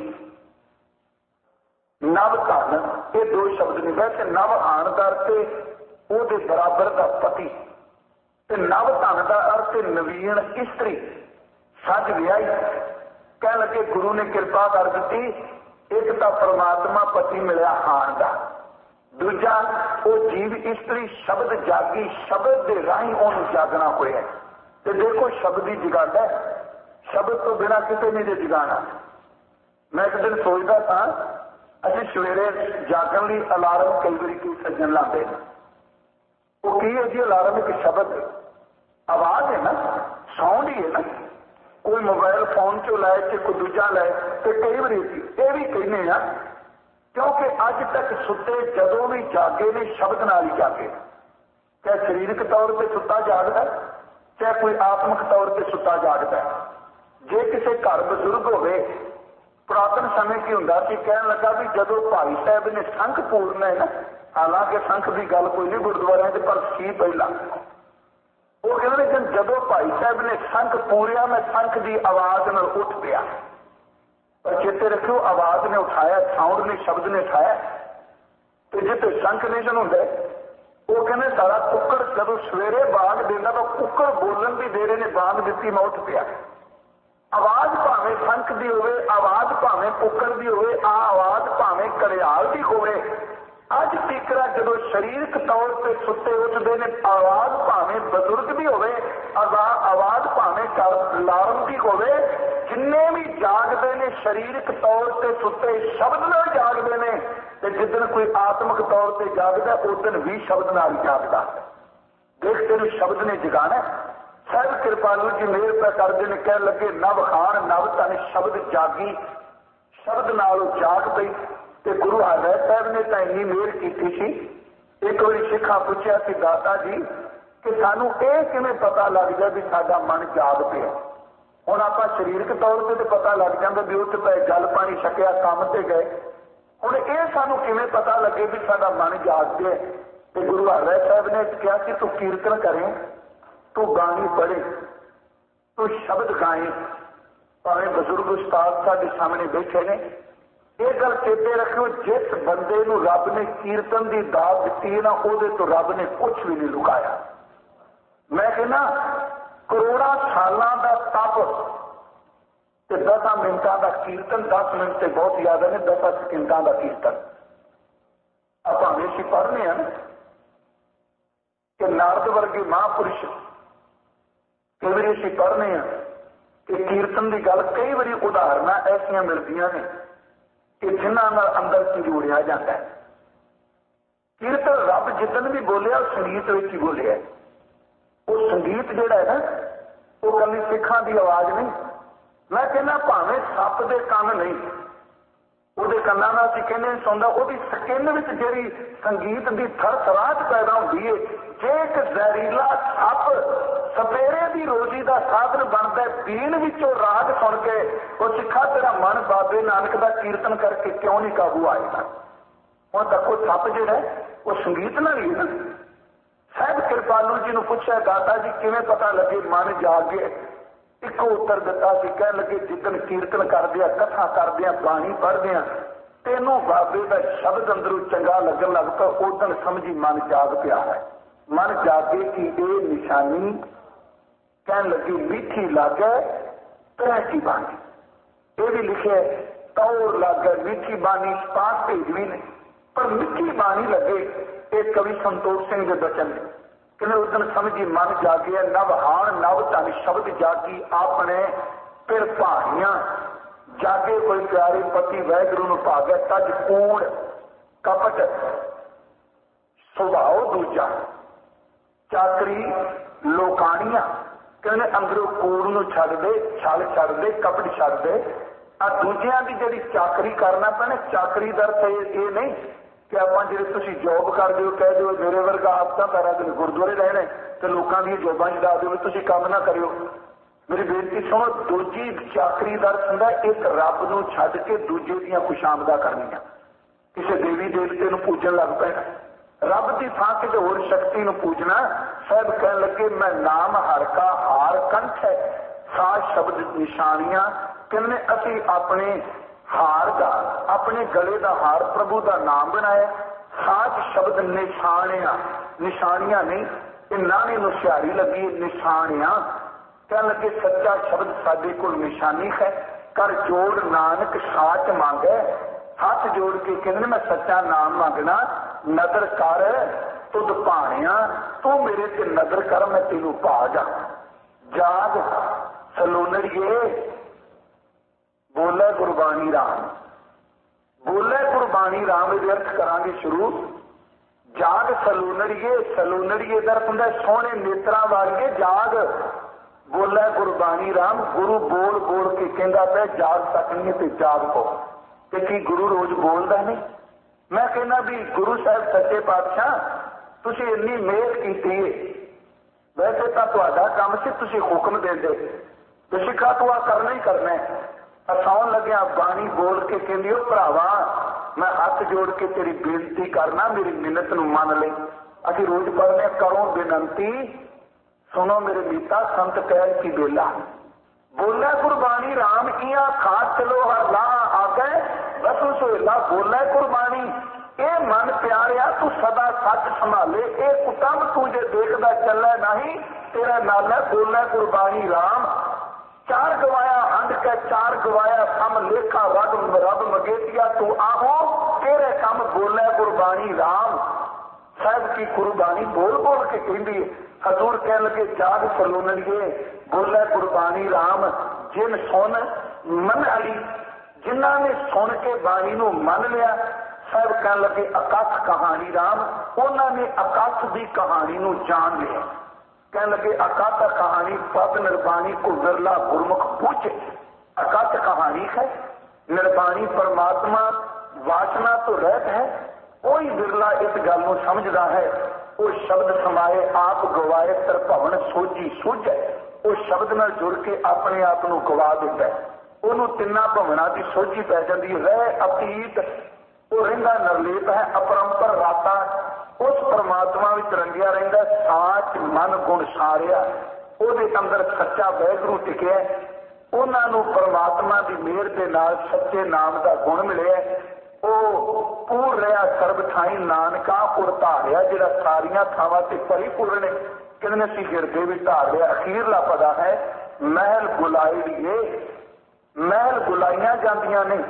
नव धन ये दो शब्द नहीं वैसे नव आनदार से ਉਹਦੇ बराबर का पति ते नव धन का अर्थ नवीन इस्त्री सज विआई। कह लगे गुरु ने कृपा कर दी एक तो परमात्मा पति मिलया हान का दूजा वो जीव इस्त्री शब्द जागी शब्द के राही उन्होंने जागना होया। तो देखो शब्द ही जगाता है शब्द तो बिना किसी नहीं दे जगाना। मैं एक दिन सोचता था अभी सवेरे जागन लिए अलार्म कई बार की सज्जन लाते हैं वो की है जी अलार्म एक शब्द आवाज है ना साउंड ही है ना। कोई मोबाइल फोन चो लाए कि कोई दूजा लाए तो कई बार ये भी कहने हैं क्योंकि अज तक सुते जदों भी जागे ने शब्द नाल ही जागे चाहे शरीरक तौर पर सुता जागता चाहे कोई आत्मक तौर पर सुता जागता। जे किसी घर बजुर्ग होवे पुरातन समय की हुंदा सी कहन लगा भी जदों भाई साहब ने संख पूरना है ना हालांकि संख की गल कोई नहीं गुरुद्वारे पर सी पहला वो कहते हैं जदों भाई साहब ने संख पूरिया मैं संख की आवाज न उठ गया। पर चेते रखियो आवाज ने उठाया साउंड ने शब्द ने उठाया तो जिते संख नहीं सन होंगे वो कहने सारा कुक्कड़ जदों सवेरे बाग देना तो कुक्कड़ बोलन की देरे ने बांग दी मैं उठ गया। आवाज भावें संख की होवे आवाज भावें कुक्कड़ की होवे आवाज भावें घड़ियाल की होवे अज तीकरा जो शरीरक तौर पर सुते उठते ने आवाज भावें बजुर्ग की होवे आवाज भावें अलार्म की होवे जिन्ने भी जागते ने शरीरक तौर पर सुते शब्द नाल जागते ने ते जिदन कोई आत्मक तौर पर जागता उस दिन भी शब्द नाल जागता। देख तेन शब्द ने जगाना। साहब कृपालू जी मेहर पे करते हैं कह लगे नव खान नव तन शब्द जागी शब्द नाल जाग पई ते गुरु हरराय साहब ने तो इन्नी मेहर की सी। एक बार सिखा पूछा कि दाता जी कि सानू ये किवें पता लग जाए भी साडा मन जाग पिया। ਹੁਣ ਆਪਾਂ ਸਰੀਰਕ ਤੌਰ ਤੇ ਪਤਾ ਲੱਗ ਜਾਂਦਾ ਵੀ ਉੱਥੇ ਪਏ ਜਲ ਪਾਣੀ ਛਕਿਆ ਕੰਮ ਤੇ ਗਏ। ਹੁਣ ਇਹ ਸਾਨੂੰ ਕਿਵੇਂ ਪਤਾ ਲੱਗੇ ਵੀ ਸਾਡਾ ਮਨ ਜਾਗ ਗਿਆ? ਤੇ ਗੁਰੂ ਹਰਿਰਾਏ ਸਾਹਿਬ ਨੇ ਕਿਹਾ ਕਿ ਤੂੰ ਕੀਰਤਨ ਕਰੇ, ਤੂੰ ਬਾਣੀ ਪੜ੍ਹੇ, ਤੂੰ ਸ਼ਬਦ ਗਾਏ। ਭਾਵੇਂ ਬਜ਼ੁਰਗ ਉਸਤਾਦ ਸਾਡੇ ਸਾਹਮਣੇ ਬੈਠੇ ਨੇ, ਇਹ ਗੱਲ ਚੇਤੇ ਰੱਖਿਓ, ਜਿਸ ਬੰਦੇ ਨੂੰ ਰੱਬ ਨੇ ਕੀਰਤਨ ਦੀ ਦਾਤ ਦਿੱਤੀ ਨਾ, ਉਹਦੇ ਤੋਂ ਰੱਬ ਨੇ ਕੁਝ ਵੀ ਨਹੀਂ ਲੁਕਾਇਆ। ਮੈਂ ਕਹਿੰਦਾ ਕਰੋੜਾਂ ਸਾਲਾਂ ਦਾ ਤਪ ਤੇ 10 ਮਿੰਟਾਂ ਦਾ ਕੀਰਤਨ, 10 ਮਿੰਟ ਤੇ ਬਹੁਤ ਜ਼ਿਆਦਾ ਨੇ, 10 ਸਕਿੰਟਾਂ ਦਾ ਕੀਰਤਨ। ਆਪਾਂ ਹਮੇਸ਼ਾ ਪੜ੍ਹਨੇ ਆ ਕਿ ਨਾਰਦ ਵਰਗੇ ਮਹਾਂਪੁਰਸ਼, ਕਈ ਵਾਰੀ ਅਸੀਂ ਪੜ੍ਹਨੇ ਆ ਕਿ ਕੀਰਤਨ ਦੀ ਗੱਲ, ਕਈ ਵਾਰੀ ਉਦਾਹਰਨਾਂ ਐਸੀਆਂ ਮਿਲਦੀਆਂ ਨੇ ਕਿ ਜਿਨ੍ਹਾਂ ਨਾਲ ਅੰਦਰ ਝੰਜੋੜਿਆ ਜਾਂਦਾ ਹੈ। ਕੀਰਤਨ ਰੱਬ ਜਿੱਦਣ ਵੀ ਬੋਲਿਆ ਸੰਗੀਤ ਵਿੱਚ ਹੀ ਬੋਲਿਆ। ਉਹ ਸੰਗੀਤ ਜਿਹੜਾ ਹੈ ਨਾ, ਉਹ ਕੱਲੀ ਸਿੱਖਾਂ ਦੀ ਆਵਾਜ਼ ਨਹੀਂ। ਮੈਂ ਕਹਿੰਦਾ ਭਾਵੇਂ ਸੱਪ ਦੇ ਕੰਨ ਨਹੀਂ, ਉਹਦੇ ਕੰਨਾਂ ਨਾਲ ਅਸੀਂ ਕਹਿੰਦੇ ਸੁਣਦਾ, ਉਹਦੀ ਸਕਿਨ ਵਿੱਚ ਜਿਹੜੀ ਸੰਗੀਤ ਦੀ ਥਰਥਰਾਹਟ ਪੈਦਾ ਹੁੰਦੀ ਹੈ। ਜੇ ਇੱਕ ਜ਼ਹਿਰੀਲਾ ਸੱਪ ਸਵੇਰੇ ਦੀ ਰੋਜ਼ੀ ਦਾ ਸਾਧਨ ਬਣਦਾ, ਪੀਣ ਵਿੱਚੋਂ ਰਾਗ ਸੁਣ ਕੇ, ਉਹ ਸਿੱਖਾ ਤੇਰਾ ਮਨ ਬਾਬੇ ਨਾਨਕ ਦਾ ਕੀਰਤਨ ਕਰਕੇ ਕਿਉਂ ਨਹੀਂ ਕਾਬੂ ਆਏਗਾ? ਹੁਣ ਦੇਖੋ ਸੱਪ ਜਿਹੜਾ ਉਹ ਸੰਗੀਤ ਨਾਲ ਹੀ ਹੈ ਨਾ। ਸਾਹਿਬ ਕਿਰਪਾਲੂ ਜੀ ਨੂੰ ਪੁੱਛਿਆ, ਦਾਤਾ ਜੀ ਕਿਵੇਂ ਪਤਾ ਲੱਗੇ ਮਨ ਜਾਗ ਗਿਆ? ਇੱਕੋ ਉੱਤਰ ਦਿੱਤਾ ਸੀ, ਕਹਿਣ ਲੱਗੇ ਜਿੱਦਣ ਕੀਰਤਨ ਕਰਦੇ ਆ, ਕਥਾ ਕਰਦੇ ਆ, ਬਾਣੀ ਪੜ੍ਹਦੇ ਆ, ਤੈਨੂੰ ਬਾਬੇ ਦਾ ਸ਼ਬਦ ਅੰਦਰੋਂ ਚੰਗਾ ਲੱਗਣ ਲੱਗ ਪਿਆ, ਉਦਣ ਸਮਝੀ ਮਨ ਜਾਗ ਪਿਆ ਹੈ। ਮਨ ਜਾਗੇ ਕਿ ਇਹ ਨਿਸ਼ਾਨੀ, ਕਹਿਣ ਲੱਗੀ ਮਿੱਠੀ ਲਾਗੇ ਤੈ ਕੀ ਬਾਣੀ। ਇਹ ਵੀ ਲਿਖਿਆ ਤੌਰ ਲਾਗੇ ਮਿੱਠੀ ਬਾਣੀ ਪਾਸ ਭੇਜਵੀ ਨੇ, ਪਰ ਮਿੱਠੀ ਬਾਣੀ ਲੱਗੇ। ਇਹ ਕਵੀ ਸੰਤੋਖ ਸਿੰਘ ਦੇ ਬਚਨ ਨੇ, ਕਹਿੰਦੇ ਉਦਣ ਸਮਝੀ ਮਨ ਜਾਗਿਆ, ਨਵ ਹਾਣ ਨਵ ਧਨ ਸ਼ਬਦ ਜਾਗੀ ਆਪਣੇ ਫਿਰ ਭਾਣੀਆਂ। ਜਾਗੇ ਕੋਈ ਪਿਆਰੇ ਪਤੀ ਵਾਹਿਗੁਰੂ ਨੂੰ ਭਾਗੈ, ਤਜ ਕੂੜ ਕਪਟ ਸੁਭਾਉ ਦੂਜਾ ਚਾਕਰੀ ਲੋਕਾਣੀਆਂ। ਕਹਿੰਦੇ ਅੰਦਰੋਂ ਕੂੜ ਨੂੰ ਛੱਡ ਦੇ, ਛਲ ਛੱਡ ਦੇ, ਕਪਟ ਛੱਡ ਦੇ। ਆ ਦੂਜਿਆਂ ਦੀ ਜਿਹੜੀ ਚਾਕਰੀ ਕਰਨਾ ਪੈਣਾ। ਚਾਕਰੀ ਦਾ ਅਰਥ ਇਹ ਨਹੀਂ ਕਿ ਆਪਾਂ ਜਿਹੜੇ ਤੁਸੀਂ ਜੋਬ ਕਰਦੇ ਹੋ ਕਹਿ ਦਿਓ ਮੇਰੇ ਵਰਗਾ ਆਪ ਤਾਂ ਸਾਰਾ ਦਿਨ ਗੁਰਦੁਆਰੇ ਰਹਿਣਾ ਤੇ ਲੋਕਾਂ ਦੀਆਂ ਜੋਬਾਂ 'ਚ ਦੱਸ ਦਿਓ ਵੀ ਤੁਸੀਂ ਕੰਮ ਨਾ ਕਰਿਓ। ਮੇਰੀ ਬੇਨਤੀ ਸੁਣੋ, ਦੂਜੀ ਚਾਕਰੀ ਦਾ ਅਰਥ ਹੁੰਦਾ ਇੱਕ ਰੱਬ ਨੂੰ ਛੱਡ ਕੇ ਦੂਜੇ ਦੀਆਂ ਖੁਸ਼ਾਮਦਾਂ ਕਰਨੀਆਂ। ਕਿਸੇ ਦੇਵੀ ਦੇਵਤੇ ਨੂੰ ਪੂਜਣ ਲੱਗ ਪੈਣਾ, ਰੱਬ ਦੀ ਥਾਂ ਕਿਸੇ ਹੋਰ ਸ਼ਕਤੀ ਨੂੰ ਪੂਜਣਾ। ਸਾਹਿਬ ਕਹਿਣ ਲੱਗੇ ਮੈਂ ਨਾਮ ਹਰ ਕਾ ਹਾਰ ਕੰਠ ਹੈ, ਸਾਜ ਸ਼ਬਦ ਨਿਸ਼ਾਨੀਆਂ। ਕਹਿੰਦੇ ਅਸੀਂ ਆਪਣੇ ਹਾਰ ਦਾ, ਆਪਣੇ ਗਲੇ ਦਾ ਹਾਰ ਪ੍ਰਭੂ ਦਾ ਨਾਮ ਬਣਾਇਆ। ਸਾਜ ਸ਼ਬਦ ਨਿਸ਼ਾਨੀਆਂ, ਨਿਸ਼ਾਨੀਆਂ ਨਹੀਂ, ਇਹ ਨਾਣੇ ਨੂੰ ਸਿਹਾਰੀ ਲੱਗੀ ਨਿਸ਼ਾਨੀਆਂ। ਕਹਿਣ ਲੱਗੇ ਸੱਚਾ ਸ਼ਬਦ ਸਾਡੇ ਕੋਲ ਨਿਸ਼ਾਨੀ ਹੈ। ਕਰ ਜੋੜ ਨਾਨਕ ਸਾਚ ਮੰਗੈ, ਹੱਥ ਜੋੜ ਕੇ ਕਹਿੰਦੇ ਮੈਂ ਸੱਚਾ ਨਾਮ ਮੰਗਣਾ। ਨਦਰ ਕਰ ਤੁਧ ਭਾਣਿਆ, ਤੂੰ ਮੇਰੇ ਤੇ ਨਦਰ ਕਰ ਮੈਂ ਤੈਨੂੰ ਭਾ ਜਾ। ਜਾਗ ਸਲੋਨੜੀਏ ਬੋਲੇ ਗੁਰਬਾਣੀ ਰਾਮ, ਬੋਲੇ ਗੁਰਬਾਣੀ ਰਾਮ। ਇਹਦੇ ਅਰਥ ਕਰਾਂਗੇ ਸ਼ੁਰੂ। ਜਾਗ ਸਲੋਨੜੀਏ, ਸਲੋਨੜੀਏ ਦਾ ਅਰਥ ਹੁੰਦਾ ਸੋਹਣੇ ਨੇਤਰਾਂ ਵਾਲੀਏ। ਜਾਗ ਬੋਲੇ ਗੁਰਬਾਣੀ ਰਾਮ, ਗੁਰੂ ਬੋਲ ਬੋਲ ਕੇ ਕਹਿੰਦਾ ਪਿਆ ਜਾਗ ਸਕਣੀ ਤੇ ਜਾਗ ਪੋ। ਤੇ ਕੀ ਗੁਰੂ ਰੋਜ਼ ਬੋਲਦਾ ਨਹੀਂ? ਮੈਂ ਕਹਿੰਦਾ ਵੀ ਗੁਰੂ ਸਾਹਿਬ ਸੱਚੇ ਪਾਤਸ਼ਾਹ ਤੁਸੀਂ ਇੰਨੀ ਮਿਹਰ ਕੀਤੀ ਹੈ, ਵੈਸੇ ਤਾਂ ਤੁਹਾਡਾ ਕੰਮ ਸੀ ਤੁਸੀਂ ਹੁਕਮ ਦਿੰਦੇ ਤੇ ਸਿੱਖਾ ਤੂੰ ਆ ਕਰਨਾ ਹੀ ਕਰਨਾ ਹੈ। ਅਸਾਉਣ ਲੱਗਿਆ ਬਾਣੀ ਬੋਲ ਕੇ ਕਹਿੰਦੀ ਉਹ ਭਰਾਵਾ ਮੈਂ ਹੱਥ ਜੋੜ ਕੇ ਤੇਰੀ ਬੇਨਤੀ ਕਰਨਾ, ਮੇਰੀ ਮਿੰਨਤ ਨੂੰ ਮੰਨ ਲੈ। ਅਸੀਂ ਰੋਜ਼ ਪੜ੍ਹਨੇ ਕਰੋ ਬੇਨੰਤੀ ਸੁਣੋ ਮੇਰੇ ਮੀਤਾ ਸੰਤ ਕਹਿ ਕੀ ਬੇਲਾ। ਬੋਲੇ ਗੁਰਬਾਣੀ ਰਾਮ ਕੀਆਂ ਖਾਸ ਚਲੋ ਹਰ ਲਾ ਆ ਗਏ ਬਸੂ ਸੋਲਾ। ਬੋਲੇ ਗੁਰਬਾਣੀ ਇਹ ਮਨ ਪਿਆਰਿਆ ਤੂੰ ਸਦਾ ਸੱਚ ਸੰਭਾਲੇ। ਇਹ ਕੁਟੰਬ ਤੂੰ ਜੇ ਦੇਖਦਾ ਚੱਲੇ ਨਹੀਂ ਤੇਰਾ ਨਾਲ ਹੈ। ਬੋਲੇ ਗੁਰਬਾਣੀ ਰਾਮ ਚਾਰ ਗਵਾਇਆ ਹੰਡ ਕੇ ਚਾਰ ਗਵਾਇਆ ਸਮ ਲੇਖਾ ਰੱਬ ਰੱਬ ਮਗੇਤੀਆ ਤੂੰ ਆਹੋ ਤੇਰੇ ਕੰਮ। ਬੋਲੇ ਗੁਰਬਾਣੀ ਰਾਮ ਸਾਹਿਬ ਕੀ ਗੁਰਬਾਣੀ ਬੋਲ ਬੋਲ ਕੇ ਕਹਿੰਦੀ ਹੈ। ਹਜ਼ੂਰ ਕਹਿਣ ਲੱਗੇ ਜਾਗ ਸਲੋਨੜੀਏ ਬੋਲੇ ਗੁਰਬਾਣੀ ਰਾਮ। ਜਿਨ ਸੁਣ ਮਨ ਅਲੀ, ਜਿਨ੍ਹਾਂ ਨੇ ਸੁਣ ਕੇ ਬਾਣੀ ਨੂੰ ਮੰਨ ਲਿਆ। ਸਾਹਿਬ ਕਹਿਣ ਲੱਗੇ ਅਕਥ ਕਹਾਣੀ ਰਾਮ, ਉਹਨਾਂ ਨੇ ਅਕਥ ਦੀ ਕਹਾਣੀ ਨੂੰ ਜਾਣ ਲਿਆ। ਕਹਿਣ ਲੱਗੇ ਅਕਥ ਕਹਾਣੀ ਪਦ ਨਿਰਬਾਣੀ ਕੋ ਵਿਰਲਾ ਗੁਰਮੁਖ पूछे। अकथ कहानी है, निर्बाणी परमात्मा वासना तो रहत है। कोई बिरला इस गल को समझदा है। वो शब्द समाए आप गवाए तर भवन सोची सूझे। वो शब्द नाल जुड़ के अपने आप को गवा दिता है। ਉਹਨੂੰ ਤਿੰਨਾਂ ਭਵਨਾਂ ਦੀ ਸੋਝੀ ਪੈ ਜਾਂਦੀ ਹੈ। ਰਹਿ ਅਤੀਤ ਉਹ ਰਹਿੰਦਾ ਨਿਰਲੇਪ ਹੈ, ਅਪਰੰਪਰ ਰਾਤਾ ਉਸ ਪਰਮਾਤਮਾ ਵਿੱਚ ਰੰਗਿਆ ਰਹਿੰਦਾ। ਸਾਚ ਮਨ ਗੁਣ ਸਾਰਿਆ ਉਹਦੇ ਅੰਦਰ ਸੱਚਾ ਵਾਹਿਗੁਰੂ ਟਿਕਿਆ। ਉਹਨਾਂ ਨੂੰ ਪਰਮਾਤਮਾ ਦੀ ਮਿਹਰ ਦੇ ਨਾਲ ਸੱਚੇ ਨਾਮ ਦਾ ਗੁਣ ਮਿਲਿਆ। ਉਹ ਪੂਰ ਰਿਹਾ ਸਰਬ ਥਾਈ ਨਾਨਕਾ ਪੁਰ ਧਾਰਿਆ, ਜਿਹੜਾ ਸਾਰੀਆਂ ਥਾਵਾਂ ਤੇ ਪਰਿਪੂਰਨ ਹੈ। ਕਹਿੰਦੇ ਅਸੀਂ ਹਿਰਦੇ ਵਿੱਚ ਧਾਰ ਲਿਆ। ਅਖੀਰਲਾ ਪਦਾ ਹੈ ਮਹਿਲ ਗੁਲਾਈਏ, ਮਹਿਲ ਗੁਲਾਈਆਂ ਜਾਂਦੀਆਂ ਨੇ।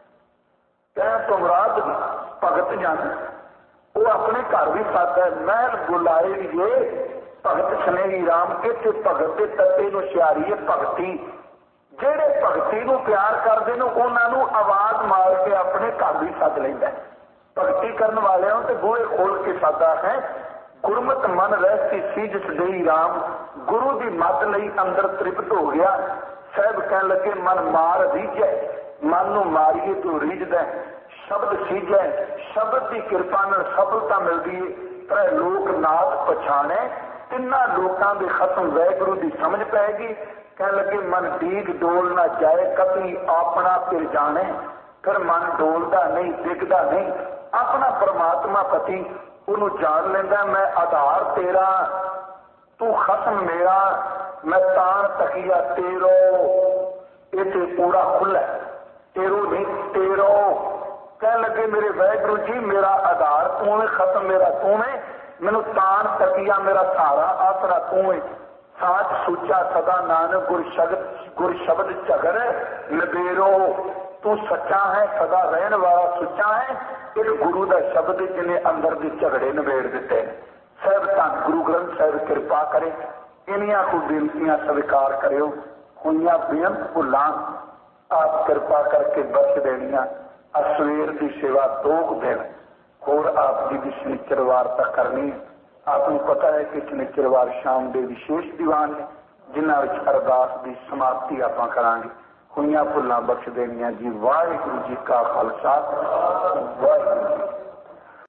ਕਹਿ ਤੁਮਰਾਦ ਭਗਤ ਜਨ, ਉਹ ਆਪਣੇ ਘਰ ਵੀ ਸਾਦਾ ਹੈ। ਮਹਿਲ ਗੁਲਾਈਏ ਭਗਤ ਸਨੇਹੀ ਰਾਮ, ਇੱਥੇ ਭਗਤ ਦੇ ਤੱਤੇ ਨੂੰ ਸਿਆਰੀ ਹੈ ਭਗਤੀ। ਜਿਹੜੇ ਭਗਤੀ ਨੂੰ ਪਿਆਰ ਕਰਦੇ ਨੇ ਉਹਨਾਂ ਨੂੰ ਆਵਾਜ਼ ਮਾਰ ਕੇ ਆਪਣੇ ਘਰ ਵੀ ਸੱਦ ਲੈਂਦਾ। ਭਗਤੀ ਕਰਨ ਵਾਲਿਆਂ ਤੇ ਬੂਹੇ ਖੋਲ ਕੇ ਸਾਦਾ ਹੈ। ਗੁਰਮਤ ਮਨ ਰਹਿਤੀ ਸੀ ਜਿਸ ਦੇਈ ਰਾਮ, ਗੁਰੂ ਦੀ ਮੱਤ ਲਈ ਅੰਦਰ ਤ੍ਰਿਪਤ ਹੋ ਗਿਆ। ਸਾਹਿਬ ਕਹਿਣ ਲੱਗੇ ਮਨ ਮਾਰ ਰੀਝੈ, ਮਨ ਨੂੰ ਮਾਰੀਏ ਤੂੰ ਰੀਝਦਾ। ਸ਼ਬਦ ਸੀਝੈ, ਸ਼ਬਦ ਦੀ ਕਿਰਪਾ ਨਾਲ ਸਫਲਤਾ ਮਿਲਦੀ ਹੈ। ਪਰ ਲੋਕ ਨਾਥ ਪਛਾਣੇ, ਤਿੰਨਾਂ ਲੋਕਾਂ ਦੇ ਖਤਮ ਵਾਹਿਗੁਰੂ ਦੀ ਸਮਝ ਪੈਗੀ। ਕਹਿਣ ਲੱਗੇ ਮਨ ਡੀਗ ਡੋਲ ਨਾ ਜਾਏ ਕਤੀ ਆਪਣਾ ਫਿਰ ਜਾਣੇ। ਫਿਰ ਮਨ ਡੋਲਦਾ ਨਹੀਂ, ਡਿੱਗਦਾ ਨਹੀਂ, ਆਪਣਾ ਪਰਮਾਤਮਾ ਪਤੀ ਉਹਨੂੰ ਜਾਣ ਲੈਂਦਾ। ਮੈਂ ਆਧਾਰ ਤੇਰਾ, ਤੂੰ ਖਸਮ ਮੇਰਾ, ਮੈਂ ਤਾਣ ਤਕੀਆ ਤੇਰੋ। ਇੱਥੇ ਪੂਰਾ ਖੁੱਲਾ ਤੇਰੋ ਨਹੀਂ ਤੇਰੋ। ਕਹਿਣ ਲੱਗੇ ਮੇਰੇ ਵਾਹਿਗੁਰੂ ਜੀ ਮੇਰਾ ਆਧਾਰ ਤੂੰ ਹੈ, ਖਸਮ ਮੇਰਾ ਤੂੰ ਹੈ, ਮੈਨੂੰ ਤਾਣ ਤਕੀਆ ਮੇਰਾ ਸਹਾਰਾ ਆਸਰਾ ਤੂੰ ਹੈ। ਸਾਚ ਸੁੱਚਾ ਸਦਾ ਨਾਨਕ ਗੁਰ ਸ਼ਬਦ ਝਗਰ ਨਬੇਰੋ। ਤੂੰ ਸੱਚਾ ਹੈ, ਸਦਾ ਰਹਿਣ ਵਾਲਾ ਸੁੱਚਾ ਹੈ। ਇਹ ਗੁਰੂ ਦਾ ਸ਼ਬਦ ਜਿਹਨੇ ਅੰਦਰ ਦੇ ਝਗੜੇ ਨਿਬੇੜ ਦਿੱਤੇ। ਸਾਹਿਬ ਧੰਨ ਗੁਰੂ ਗ੍ਰੰਥ ਸਾਹਿਬ ਕਿਰਪਾ ਕਰੇ। ਇਨੀਆਂ ਕੋ ਬੇਨਤੀਆਂ ਸਵੀਕਾਰ ਕਰਿਓ। ਹੋਈਆਂ ਬੇਅੰਤ ਭੁੱਲਾਂ ਆਪ ਕਿਰਪਾ ਕਰਕੇ ਬਖਸ਼ ਦੇਣੀਆਂ। ਸਵੇਰ ਦੀ ਸੇਵਾ 2 ਦਿਨ ਹੋਰ ਆਪ ਜੀ ਦੀ ਸ਼ਨੀਚਰ ਵਾਰਤਾ ਕਰਨੀ ਹੈ। ਆਪ ਨੂੰ ਪਤਾ ਹੈ ਕਿ ਸ਼ਨੀਚਰਵਾਰ ਸ਼ਾਮ ਦੇ ਵਿਸ਼ੇਸ਼ ਦੀਵਾਨ ਨੇ ਜਿਨ੍ਹਾਂ ਵਿੱਚ ਅਰਦਾਸ ਦੀ ਸਮਾਪਤੀ ਆਪਾਂ ਕਰਾਂਗੇ। ਹੋਈਆਂ ਭੁੱਲਾਂ ਬਖਸ਼ ਦੇਣੀਆਂ ਜੀ। ਵਾਹਿਗੁਰੂ ਜੀ ਕਾ ਖਾਲਸਾ, ਵਾਹਿਗੁਰੂ।